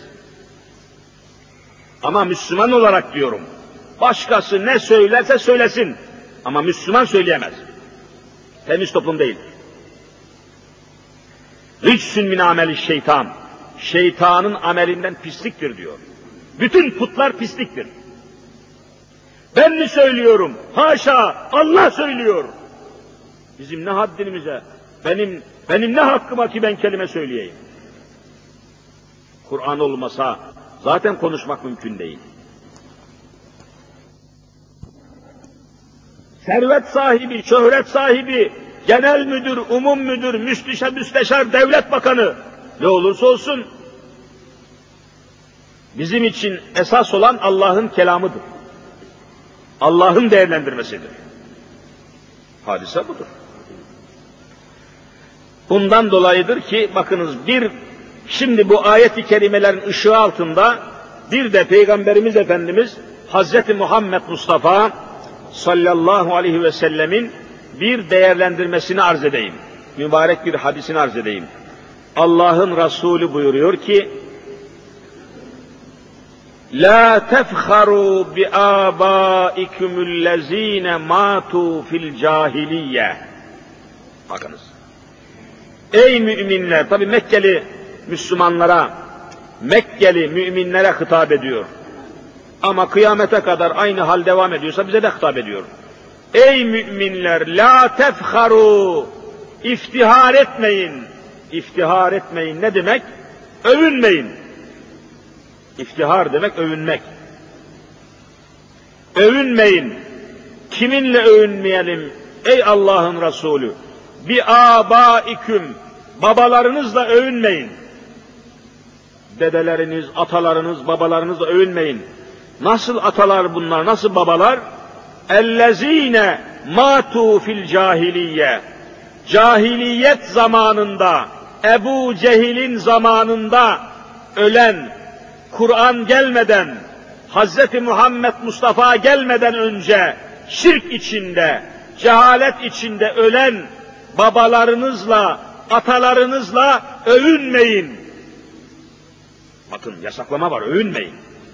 Ama Müslüman olarak diyorum, başkası ne söylerse söylesin, ama Müslüman söyleyemez. Temiz toplum değil. Ricsün min ameli şeytan. Şeytanın amelinden pisliktir diyor. Bütün putlar pisliktir. Ben mi söylüyorum? Haşa, Allah söylüyor. Bizim ne haddimize, benim benim ne hakkıma ki ben kelime söyleyeyim? Kur'an olmasa zaten konuşmak mümkün değil. Servet sahibi, şöhret sahibi, genel müdür, umum müdür, müsteşar, müsteşar, devlet bakanı ne olursa olsun bizim için esas olan Allah'ın kelamıdır. Allah'ın değerlendirmesidir. Hadise budur. Bundan dolayıdır ki bakınız bir şimdi bu ayet-i kerimelerin ışığı altında bir de Peygamberimiz Efendimiz Hazreti Muhammed Mustafa sallallahu aleyhi ve sellemin bir değerlendirmesini arz edeyim. Mübarek bir hadisini arz edeyim. Allah'ın Resulü buyuruyor ki La tefharu bi âbâikumullezîne mâtû fil cahiliyye. Bakınız. Ey müminler, tabi Mekkeli Müslümanlara, Mekkeli müminlere hitap ediyor. Ama kıyamete kadar aynı hal devam ediyorsa bize de hitap ediyor. Ey müminler, la tefharu, iftihar etmeyin. İftihar etmeyin ne demek? Övünmeyin. İftihar demek övünmek. Övünmeyin. Kiminle övünmeyelim ey Allah'ın Resulü? Bi âbâiküm, babalarınızla övünmeyin. Dedeleriniz, atalarınız, babalarınızla övünmeyin. Nasıl atalar bunlar, nasıl babalar? Ellezîne mâtû fil cahiliyye. Cahiliyet zamanında, Ebu Cehil'in zamanında ölen, Kur'an gelmeden, Hazreti Muhammed Mustafa gelmeden önce şirk içinde, cehalet içinde ölen babalarınızla, atalarınızla övünmeyin. Bakın yasaklama var, övünmeyin.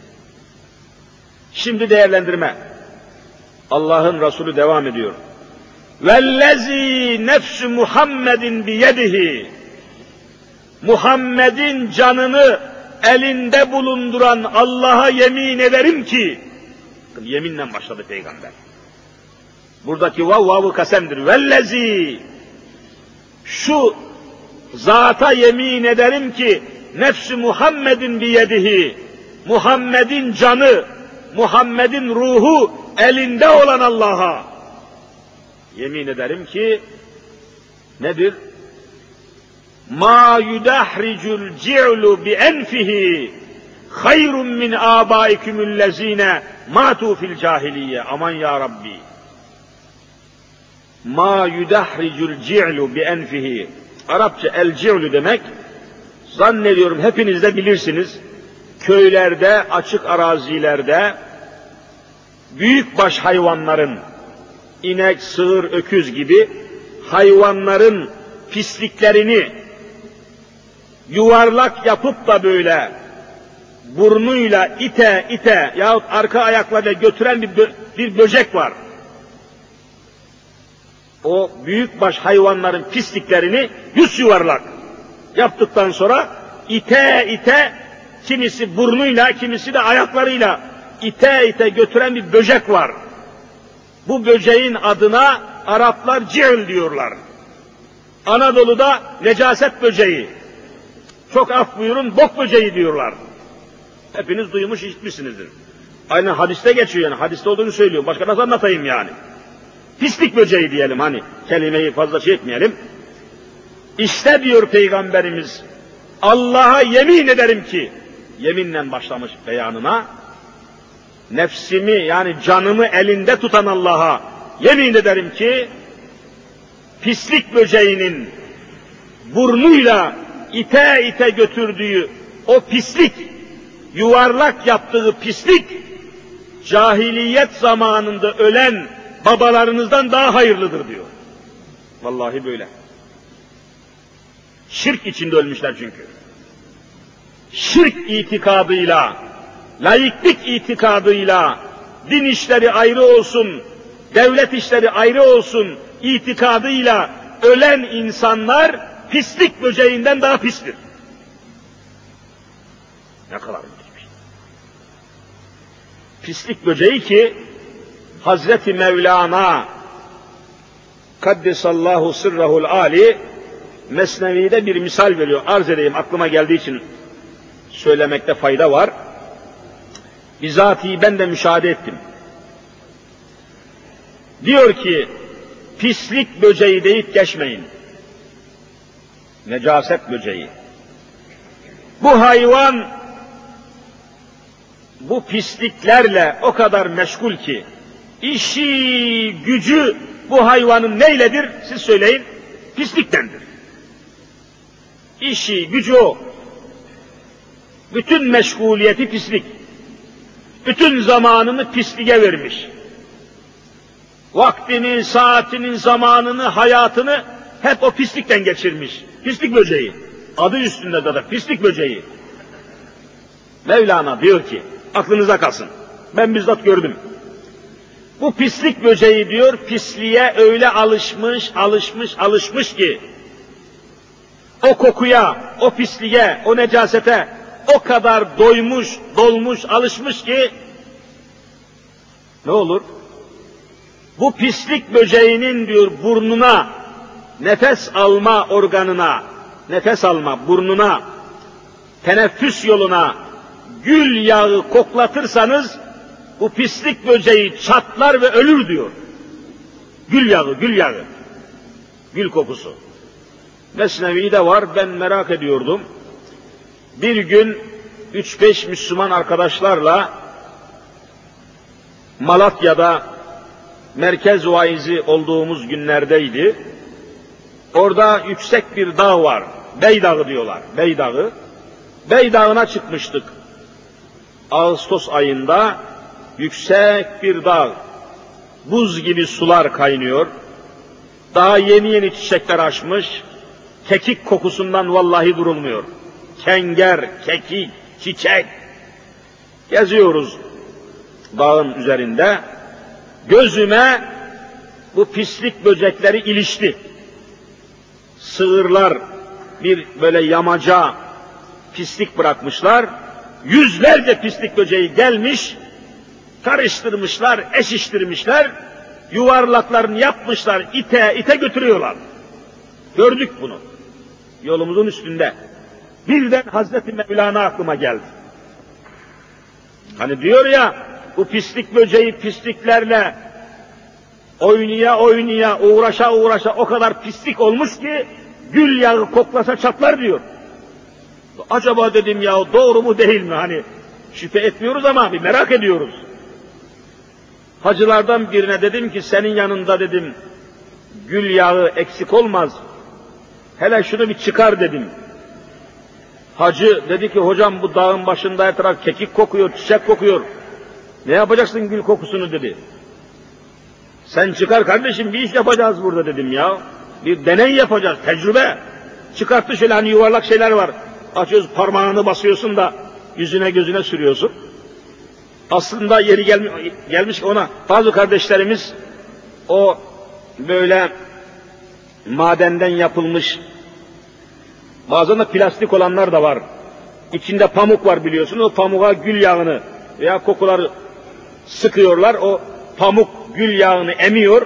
Şimdi değerlendirme. Allah'ın Resulü devam ediyor. Vellezî nefsü Muhammedin biyedihi. Muhammed'in canını elinde bulunduran Allah'a yemin ederim ki, yeminle başladı Peygamber. Buradaki vav vav-ı kasemdir. Vellezî, şu zata yemin ederim ki, nefsü Muhammedin biyedihi, Muhammed'in canı, Muhammed'in ruhu elinde olan Allah'a yemin ederim ki, nedir? Ma yudahricul ci'lu bi enfihi hayrun min âbâikumullezîne mâtû fil cahiliyye. Aman ya Rabbi. Ma yudahricul ci'lu bi enfihi. Arapça el ci'lu demek, zannediyorum hepiniz de bilirsiniz. Köylerde, açık arazilerde büyükbaş hayvanların, inek, sığır, öküz gibi hayvanların pisliklerini yuvarlak yapıp da böyle burnuyla ite ite yahut arka ayaklarıyla götüren bir, bö bir böcek var. O büyükbaş hayvanların pisliklerini yüz yuvarlak yaptıktan sonra ite ite, kimisi burnuyla, kimisi de ayaklarıyla ite ite götüren bir böcek var. Bu böceğin adına Araplar ci'l diyorlar. Anadolu'da necaset böceği, çok af buyurun bok böceği diyorlar. Hepiniz duymuş, işitmişsinizdir. Aynen hadiste geçiyor yani, hadiste olduğunu söylüyor. Başka nasıl anlatayım yani? Pislik böceği diyelim hani, kelimeyi fazla şey etmeyelim. İşte diyor Peygamberimiz, Allah'a yemin ederim ki, yeminle başlamış beyanına, nefsimi yani canımı elinde tutan Allah'a yemin ederim ki, pislik böceğinin burnuyla ite ite götürdüğü o pislik, yuvarlak yaptığı pislik, cahiliyet zamanında ölen babalarınızdan daha hayırlıdır diyor. Vallahi böyle. Şirk içinde ölmüşler çünkü. Şirk itikadıyla, laiklik itikadıyla, din işleri ayrı olsun, devlet işleri ayrı olsun itikadıyla ölen insanlar pislik böceğinden daha pistir. Ne kadar müthiş. Pislik böceği ki Hazreti Mevlana Kaddesallahu sırrahul ali Mesnevi'de bir misal veriyor. Arz edeyim aklıma geldiği için söylemekte fayda var. Bizatihi ben de müşahede ettim. Diyor ki, pislik böceği deyip geçmeyin. Necaset böceği. Bu hayvan, bu pisliklerle o kadar meşgul ki, işi, gücü bu hayvanın neyledir? Siz söyleyin, pisliktendir. İşi, gücü o. Bütün meşguliyeti pislik. Bütün zamanını pisliğe vermiş. Vaktini, saatini, zamanını, hayatını hep o pislikten geçirmiş. Pislik böceği. Adı üstünde de pislik böceği. Mevlana diyor ki, aklınıza kalsın. Ben bizzat gördüm. Bu pislik böceği diyor, pisliğe öyle alışmış, alışmış, alışmış ki, o kokuya, o pisliğe, o necasete o kadar doymuş, dolmuş, alışmış ki, ne olur? Bu pislik böceğinin diyor burnuna, nefes alma organına, nefes alma burnuna, teneffüs yoluna gül yağı koklatırsanız, bu pislik böceği çatlar ve ölür diyor. Gül yağı, gül yağı. Gül kokusu. Mesnevi'de var, ben merak ediyordum. Bir gün üç beş Müslüman arkadaşlarla Malatya'da merkez vaizi olduğumuz günlerdeydi. Orada yüksek bir dağ var. Bey Dağı diyorlar. Bey Dağı. Bey Dağı'na çıkmıştık. Ağustos ayında yüksek bir dağ. Buz gibi sular kaynıyor. Daha yeni yeni çiçekler açmış. Kekik kokusundan vallahi durulmuyor. Kenger, kekik, çiçek. Geziyoruz dağın üzerinde. Gözüme bu pislik böcekleri ilişti. Sığırlar bir böyle yamaca pislik bırakmışlar. Yüzlerce pislik böceği gelmiş, karıştırmışlar, eşiştirmişler, yuvarlaklarını yapmışlar, ite ite götürüyorlar. Gördük bunu. Yolumuzun üstünde. Birden Hazreti Mevlana aklıma geldi. Hani diyor ya, bu pislik böceği pisliklerle oynaya oynaya, uğraşa uğraşa o kadar pislik olmuş ki, gül yağı koklasa çatlar diyor. Acaba dedim ya, doğru mu değil mi? Hani şüphe etmiyoruz ama bir merak ediyoruz. Hacılardan birine dedim ki, senin yanında dedim, gül yağı eksik olmaz. Hele şunu bir çıkar dedim. Hacı dedi ki, hocam bu dağın başında her taraf kekik kokuyor, çiçek kokuyor. Ne yapacaksın gül kokusunu dedi. Sen çıkar kardeşim, bir iş yapacağız burada dedim ya. Bir deney yapacağız, tecrübe. Çıkarttı şöyle hani yuvarlak şeyler var. Açıyoruz, parmağını basıyorsun da yüzüne gözüne sürüyorsun. Aslında yeri gelmiş, gelmiş ona. Bazı kardeşlerimiz o böyle madenden yapılmış, bazen de plastik olanlar da var. İçinde pamuk var biliyorsunuz. O pamuğa gül yağını veya kokuları sıkıyorlar. O pamuk gül yağını emiyor.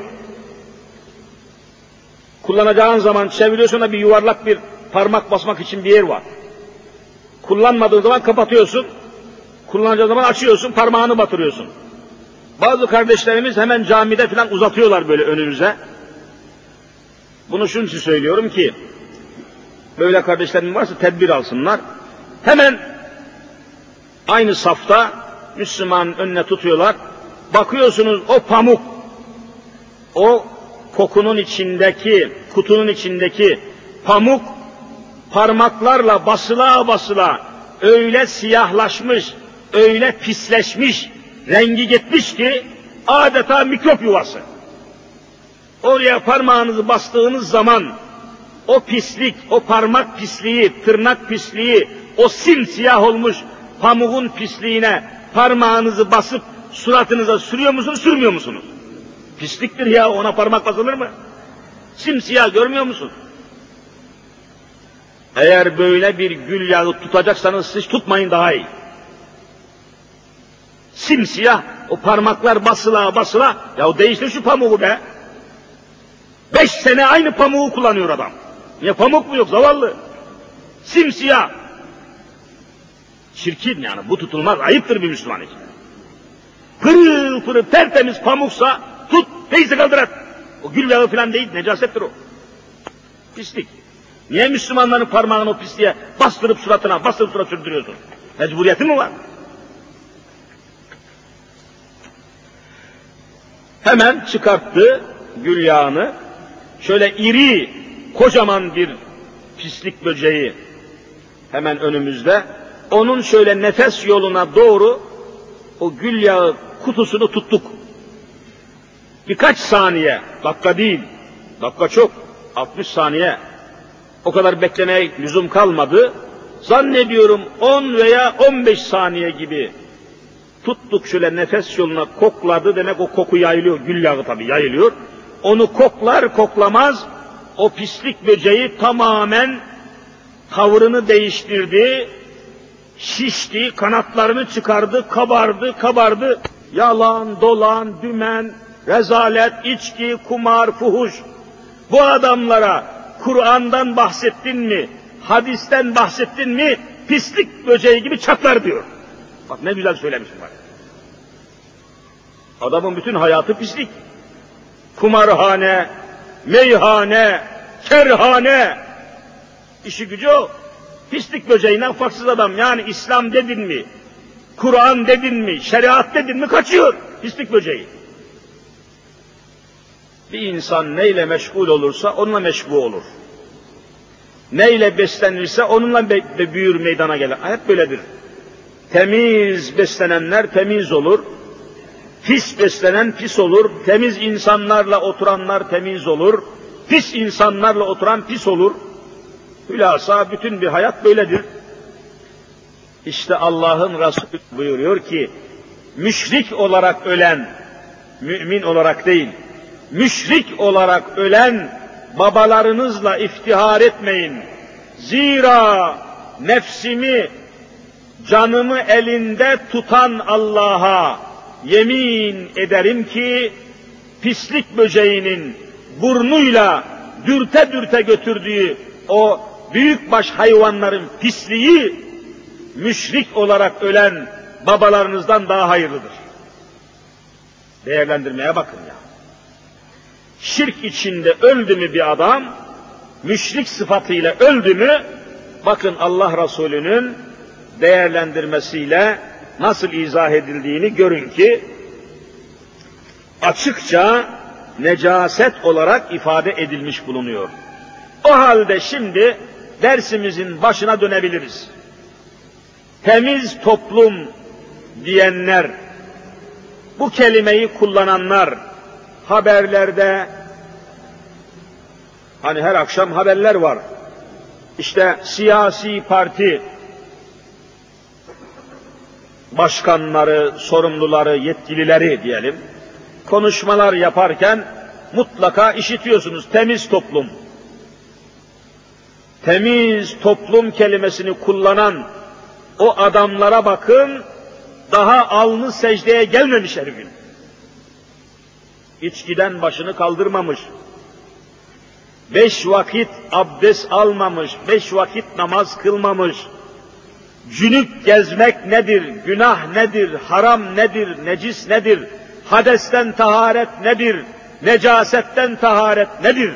Kullanacağın zaman çeviriyorsun da bir yuvarlak bir parmak basmak için bir yer var. Kullanmadığın zaman kapatıyorsun. Kullanacağın zaman açıyorsun, parmağını batırıyorsun. Bazı kardeşlerimiz hemen camide falan uzatıyorlar böyle önümüze. Bunu şunun için söylüyorum ki, böyle kardeşlerim varsa tedbir alsınlar. Hemen aynı safta Müslümanın önüne tutuyorlar. Bakıyorsunuz o pamuk, o kokunun içindeki, kutunun içindeki pamuk parmaklarla basıla basıla öyle siyahlaşmış, öyle pisleşmiş, rengi gitmiş ki adeta mikrop yuvası. Oraya parmağınızı bastığınız zaman o pislik, o parmak pisliği, tırnak pisliği, o simsiyah olmuş pamuğun pisliğine parmağınızı basıp suratınıza sürüyor musunuz, sürmüyor musunuz? Pisliktir ya, ona parmak basılır mı? Simsiyah görmüyor musun? Eğer böyle bir gül yağı tutacaksanız siz tutmayın daha iyi. Simsiyah, o parmaklar basıla basıla, ya değiştir şu pamuğu be. Beş sene aynı pamuğu kullanıyor adam. Niye pamuk mu yok zavallı? Simsiyah. Çirkin yani, bu tutulmaz, ayıptır bir Müslüman için. Pırıl pırıl tertemiz pamuksa tut, teyze kaldır at. O gül yağı falan değil, necasettir o. Pislik. Niye Müslümanların parmağını o pisliğe bastırıp suratına, bastırıp surat sürdürüyorsun? Mecburiyeti mi var? Hemen çıkarttı gül yağını, şöyle iri, kocaman bir pislik böceği hemen önümüzde, onun şöyle nefes yoluna doğru o gül yağı kutusunu tuttuk. Birkaç saniye, dakika değil, dakika çok, altmış saniye, o kadar beklemeye lüzum kalmadı. Zannediyorum on veya on beş saniye gibi tuttuk, şöyle nefes yoluna kokladı, demek o koku yayılıyor, gül yağı tabii yayılıyor. Onu koklar koklamaz o pislik böceği tamamen tavrını değiştirdi, şişti, kanatlarını çıkardı, kabardı, kabardı. Yalan, dolan, dümen, rezalet, içki, kumar, fuhuş. Bu adamlara Kur'an'dan bahsettin mi, hadisten bahsettin mi, pislik böceği gibi çatlar diyor. Bak ne güzel söylemişim bak. Adamın bütün hayatı pislik. Kumarhane, meyhane, kerhane, işi gücü o. Pislik böceğinden farksız adam. Yani İslam dedin mi, Kur'an dedin mi, şeriat dedin mi kaçıyor pislik böceği. Bir insan neyle meşgul olursa onunla meşgul olur. Neyle beslenirse onunla be- büyür, meydana gelir. Hep böyledir. Temiz beslenenler temiz olur. Pis beslenen pis olur. Temiz insanlarla oturanlar temiz olur. Pis insanlarla oturan pis olur. Hülasa bütün bir hayat böyledir. İşte Allah'ın Resulü buyuruyor ki, müşrik olarak ölen, mümin olarak değil, müşrik olarak ölen babalarınızla iftihar etmeyin. Zira nefsimi, canımı elinde tutan Allah'a yemin ederim ki, pislik böceğinin burnuyla dürte dürte götürdüğü o büyükbaş hayvanların pisliği, müşrik olarak ölen babalarınızdan daha hayırlıdır. Değerlendirmeye bakın ya. Şirk içinde öldü mü bir adam, müşrik sıfatıyla öldü mü, bakın Allah Resulü'nün değerlendirmesiyle nasıl izah edildiğini görün ki, açıkça necaset olarak ifade edilmiş bulunuyor. O halde şimdi dersimizin başına dönebiliriz. Temiz toplum diyenler, bu kelimeyi kullananlar, haberlerde, hani her akşam haberler var, İşte siyasi parti başkanları, sorumluları, yetkilileri diyelim, konuşmalar yaparken mutlaka işitiyorsunuz, temiz toplum. Temiz toplum kelimesini kullanan o adamlara bakın, daha alnı secdeye gelmemiş herifin. İçkiden başını kaldırmamış, beş vakit abdest almamış, beş vakit namaz kılmamış, cünüp gezmek nedir, günah nedir, haram nedir, necis nedir, hadesten taharet nedir, necasetten taharet nedir?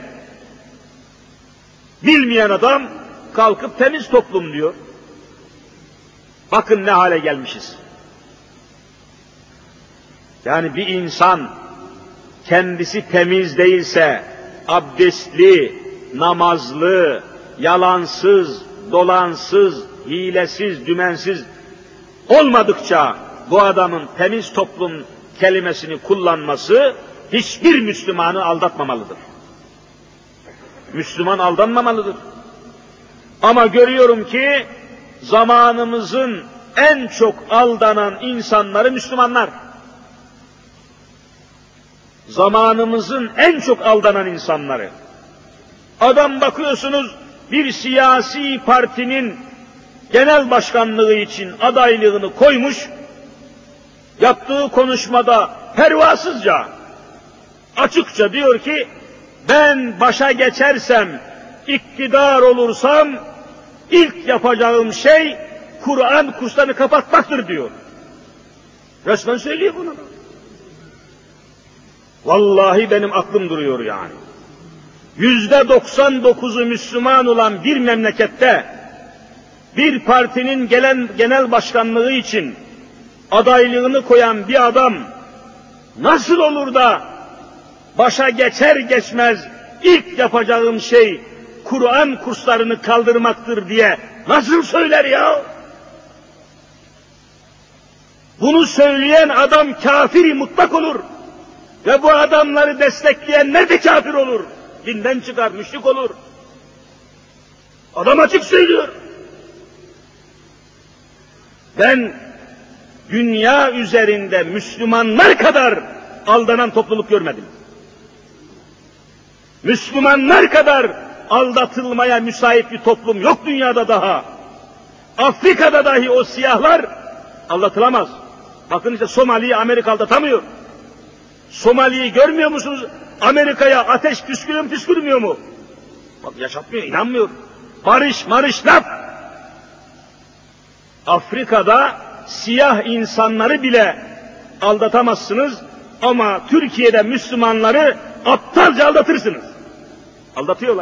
Bilmeyen adam kalkıp temiz toplum diyor. Bakın ne hale gelmişiz. Yani bir insan kendisi temiz değilse, abdestli, namazlı, yalansız, dolansız, hilesiz, dümensiz olmadıkça bu adamın temiz toplum kelimesini kullanması hiçbir Müslümanı aldatmamalıdır. Müslüman aldanmamalıdır. Ama görüyorum ki zamanımızın en çok aldanan insanları Müslümanlar. Zamanımızın en çok aldanan insanları. Adam bakıyorsunuz bir siyasi partinin genel başkanlığı için adaylığını koymuş, yaptığı konuşmada pervasızca, açıkça diyor ki, ben başa geçersem, iktidar olursam, ilk yapacağım şey Kur'an kurslarını kapatmaktır diyor. Resmen söylüyor bunu. Vallahi benim aklım duruyor yani. Yüzde doksan dokuzu Müslüman olan bir memlekette bir partinin gelen genel başkanlığı için adaylığını koyan bir adam nasıl olur da başa geçer geçmez ilk yapacağım şey Kur'an kurslarını kaldırmaktır diye nasıl söyler ya? Bunu söyleyen adam kafiri mutlak olur. Ve bu adamları destekleyenler de kafir olur. Dinden çıkar, müşrik olur. Adam açık söylüyor. Ben dünya üzerinde Müslümanlar kadar aldanan topluluk görmedim. Müslümanlar kadar aldatılmaya müsait bir toplum yok dünyada daha. Afrika'da dahi o siyahlar aldatılamaz. Bakın işte Somali'yi Amerika aldatamıyor. Somali'yi görmüyor musunuz? Amerika'ya ateş püskürüyor mu, püskürmüyor mu? Bak yaşatmıyor, inanmıyor. Barış, marış, laf. Afrika'da siyah insanları bile aldatamazsınız ama Türkiye'de Müslümanları aptalca aldatırsınız. Aldatıyorlar.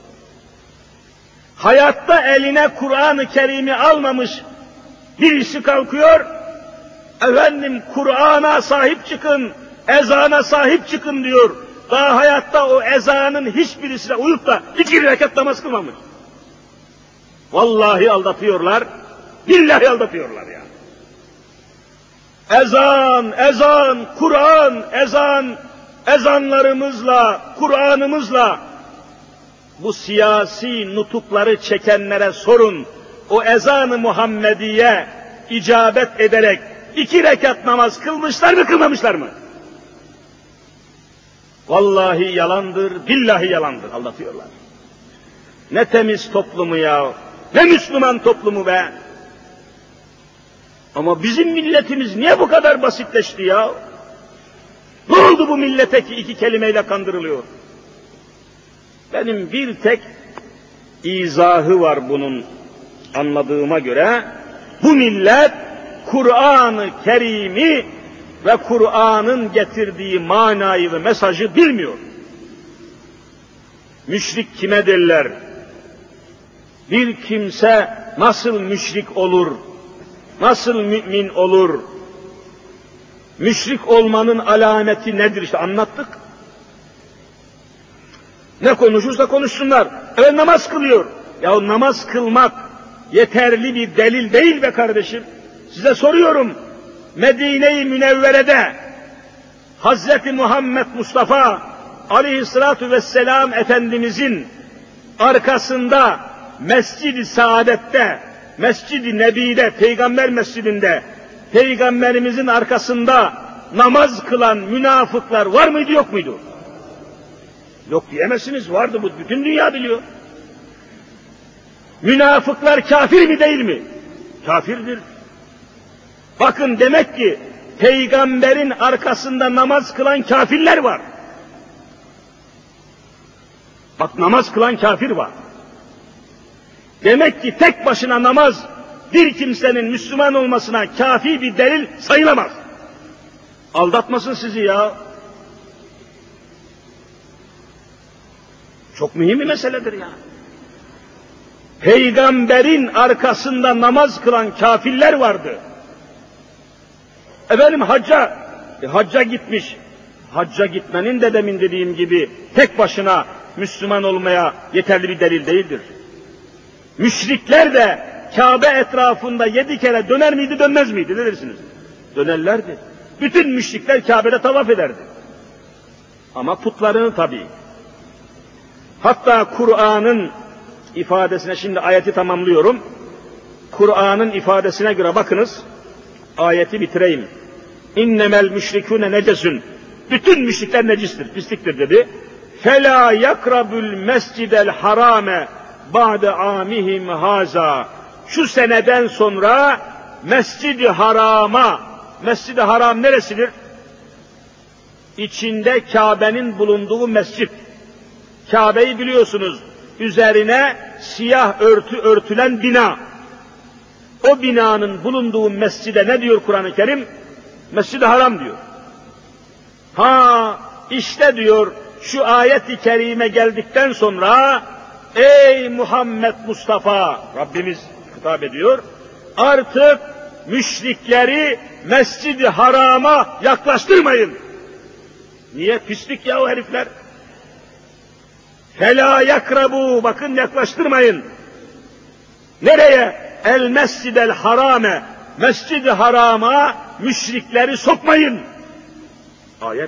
Hayatta eline Kur'an-ı Kerim'i almamış birisi kalkıyor, efendim Kur'an'a sahip çıkın, ezana sahip çıkın diyor. Daha hayatta o ezanın hiçbirisine uyup da iki rekat namaz kılmamış. Vallahi aldatıyorlar, billahi aldatıyorlar ya. Ezan, ezan, Kur'an, ezan, ezanlarımızla, Kur'an'ımızla bu siyasi nutukları çekenlere sorun. O ezan-ı Muhammediye icabet ederek iki rekat namaz kılmışlar mı, kılmamışlar mı? Vallahi yalandır, billahi yalandır, aldatıyorlar. Ne temiz toplumu ya, ne Müslüman toplumu be. Ama bizim milletimiz niye bu kadar basitleşti ya? Ne oldu bu millete ki iki kelimeyle kandırılıyor? Benim bir tek izahı var bunun anladığıma göre. Bu millet Kur'an-ı Kerim'i ve Kur'an'ın getirdiği manayı ve mesajı bilmiyor. Müşrik kime derler? Bir kimse nasıl müşrik olur? Nasıl mümin olur? Müşrik olmanın alameti nedir? İşte anlattık. Ne konuşursa konuşsunlar. Evet namaz kılıyor. Ya namaz kılmak yeterli bir delil değil be kardeşim. Size soruyorum. Medine-i Münevvere'de Hazreti Muhammed Mustafa Aleyhissalatu vesselam Efendimizin arkasında Mescid-i Saadet'te, Mescid-i Nebi'de, Peygamber Mescidinde Peygamberimizin arkasında namaz kılan münafıklar var mıydı, yok muydu? Yok diyemezsiniz, vardı, bu bütün dünya biliyor. Münafıklar kafir mi değil mi? Kafirdir. Bakın demek ki Peygamberin arkasında namaz kılan kafirler var. Bak namaz kılan kafir var. Demek ki tek başına namaz bir kimsenin Müslüman olmasına kafi bir delil sayılamaz. Aldatmasın sizi ya. Çok mühim bir meseledir ya. Peygamberin arkasında namaz kılan kafirler vardı. Efendim hacca, e, hacca gitmiş. Hacca gitmenin de demin dediğim gibi tek başına Müslüman olmaya yeterli bir delil değildir. Müşrikler de Kabe etrafında yedi kere döner miydi, dönmez miydi? Ne dersiniz? Dönerlerdi. Bütün müşrikler Kabe'de tavaf ederdi. Ama putlarını tabii. Hatta Kur'an'ın ifadesine, şimdi ayeti tamamlıyorum. Kur'an'ın ifadesine göre bakınız, ayeti bitireyim. İnnemel müşrikûne necesun. Bütün müşrikler necistir, pisliktir dedi. Fela yakrabul mescidel harame ba'de amihim haza. Şu seneden sonra Mescid-i Haram'a, Mescid-i Haram neresidir? İçinde Kabe'nin bulunduğu mescit. Kabe'yi biliyorsunuz, üzerine siyah örtü örtülen bina. o binanın bulunduğu mescide ne diyor Kur'an-ı Kerim? Mescid-i Haram diyor. Ha işte diyor şu ayet-i kerime geldikten sonra ey Muhammed Mustafa, Rabbimiz hitap ediyor, artık müşrikleri Mescid-i Haram'a yaklaştırmayın. Niye? Pislik ya o herifler. Fela yakrabu, bakın yaklaştırmayın. Nereye? El mescidel harame, Mescid-i Haram'a müşrikleri sokmayın. Ayet.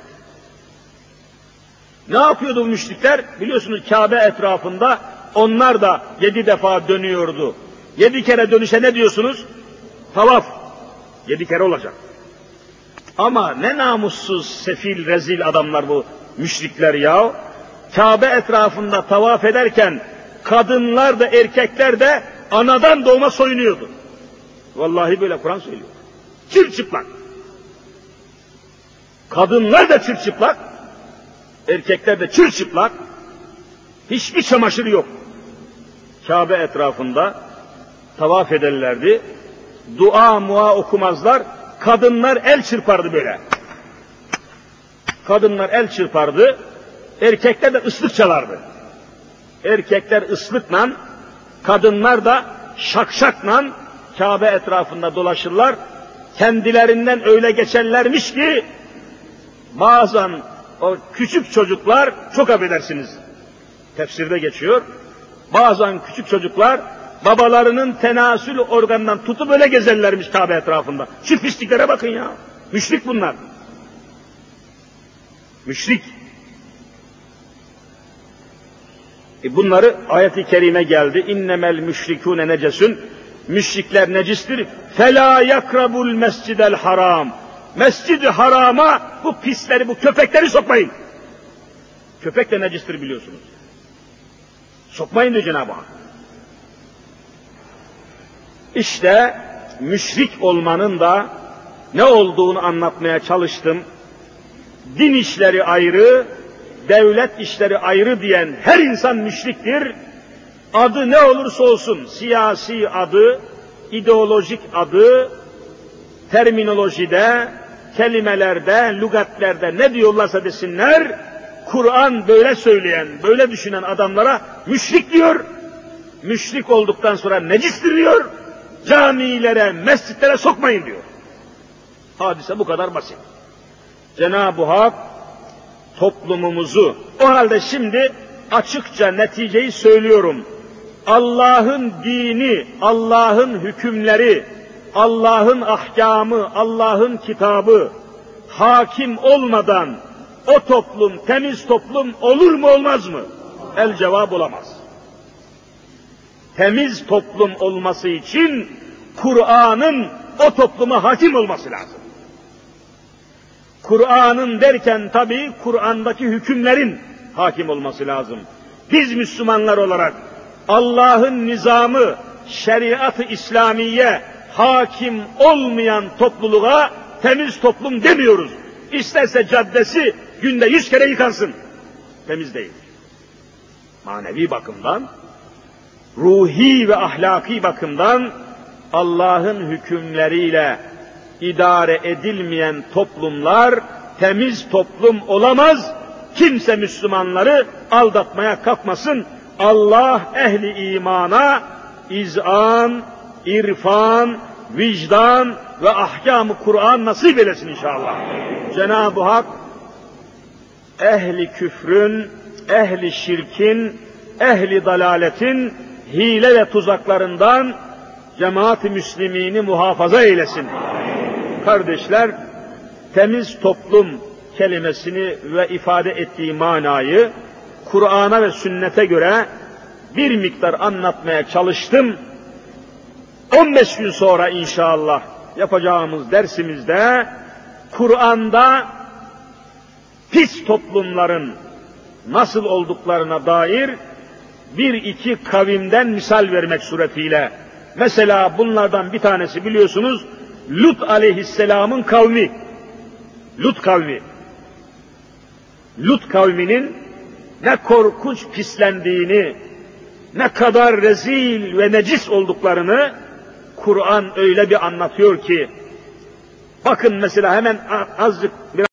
Ne yapıyordu bu müşrikler? Biliyorsunuz Kabe etrafında onlar da yedi defa dönüyordu. Yedi kere dönüşe ne diyorsunuz? Tavaf. Yedi kere olacak. Ama ne namussuz, sefil, rezil adamlar bu müşrikler ya. Kabe etrafında tavaf ederken kadınlar da erkekler de anadan doğma soyunuyordu. Vallahi böyle Kur'an söylüyor. Çırçıplak. Kadınlar da çırçıplak, erkekler de çırçıplak. Hiçbir çamaşır yok. Kabe etrafında tavaf ederlerdi. Dua mua okumazlar. Kadınlar el çırpardı böyle. Kadınlar el çırpardı. Erkekler de ıslık çalardı. Erkekler ıslıkla, kadınlar da şakşakla Kabe etrafında dolaşırlar. Kendilerinden öyle geçerlermiş ki bazen o küçük çocuklar, çok affedersiniz, tefsirde geçiyor, bazen küçük çocuklar babalarının tenasül organından tutup öyle gezerlermiş Kabe etrafında. Şu pisliklere bakın ya. Müşrik bunlar. Müşrik. E bunları ayet-i kerime geldi. İnnemel müşrikûne necesün. Müşrikler necistir. Fela yakrabul mescidel haram. Mescid-i Haram'a bu pisleri, bu köpekleri sokmayın. Köpek de necistir biliyorsunuz. Sokmayın diyor Cenab-ı Hak. İşte müşrik olmanın da ne olduğunu anlatmaya çalıştım. Din işleri ayrı, devlet işleri ayrı diyen her insan müşriktir. Adı ne olursa olsun, siyasi adı, ideolojik adı, terminolojide, kelimelerde, lügatlerde ne diyorlarsa desinler, Kur'an böyle söyleyen, böyle düşünen adamlara müşrik diyor. Müşrik olduktan sonra necistir diyor. Camilere, mescitlere sokmayın diyor. Hadise bu kadar basit. Cenab-ı Hak toplumumuzu, o halde şimdi açıkça neticeyi söylüyorum. Allah'ın dini, Allah'ın hükümleri, Allah'ın ahkamı, Allah'ın kitabı hakim olmadan o toplum temiz toplum olur mu olmaz mı? El cevap olamaz. Temiz toplum olması için Kur'an'ın o topluma hakim olması lazım. Kur'an'ın derken tabii Kur'an'daki hükümlerin hakim olması lazım. Biz Müslümanlar olarak Allah'ın nizamı, şeriat-ı İslamiye hakim olmayan topluluğa temiz toplum demiyoruz. İsterse caddesi günde yüz kere yıkansın. Temiz değil. Manevi bakımdan, ruhi ve ahlaki bakımdan Allah'ın hükümleriyle idare edilmeyen toplumlar temiz toplum olamaz. Kimse Müslümanları aldatmaya kalkmasın. Allah ehli imana izan, irfan, vicdan ve ahkam-ı Kur'an nasip eylesin inşallah. Cenab-ı Hak ehli küfrün, ehli şirkin, ehli dalaletin hile ve tuzaklarından cemaat-i müslimini muhafaza eylesin. Kardeşler, temiz toplum kelimesini ve ifade ettiği manayı Kur'an'a ve sünnete göre bir miktar anlatmaya çalıştım. on beş gün sonra inşallah yapacağımız dersimizde Kur'an'da pis toplumların nasıl olduklarına dair bir iki kavimden misal vermek suretiyle, mesela bunlardan bir tanesi biliyorsunuz Lut aleyhisselamın kavmi, Lut kavmi. Lut kavminin ne korkunç pislendiğini, ne kadar rezil ve necis olduklarını Kur'an öyle bir anlatıyor ki, bakın mesela hemen azıcık biraz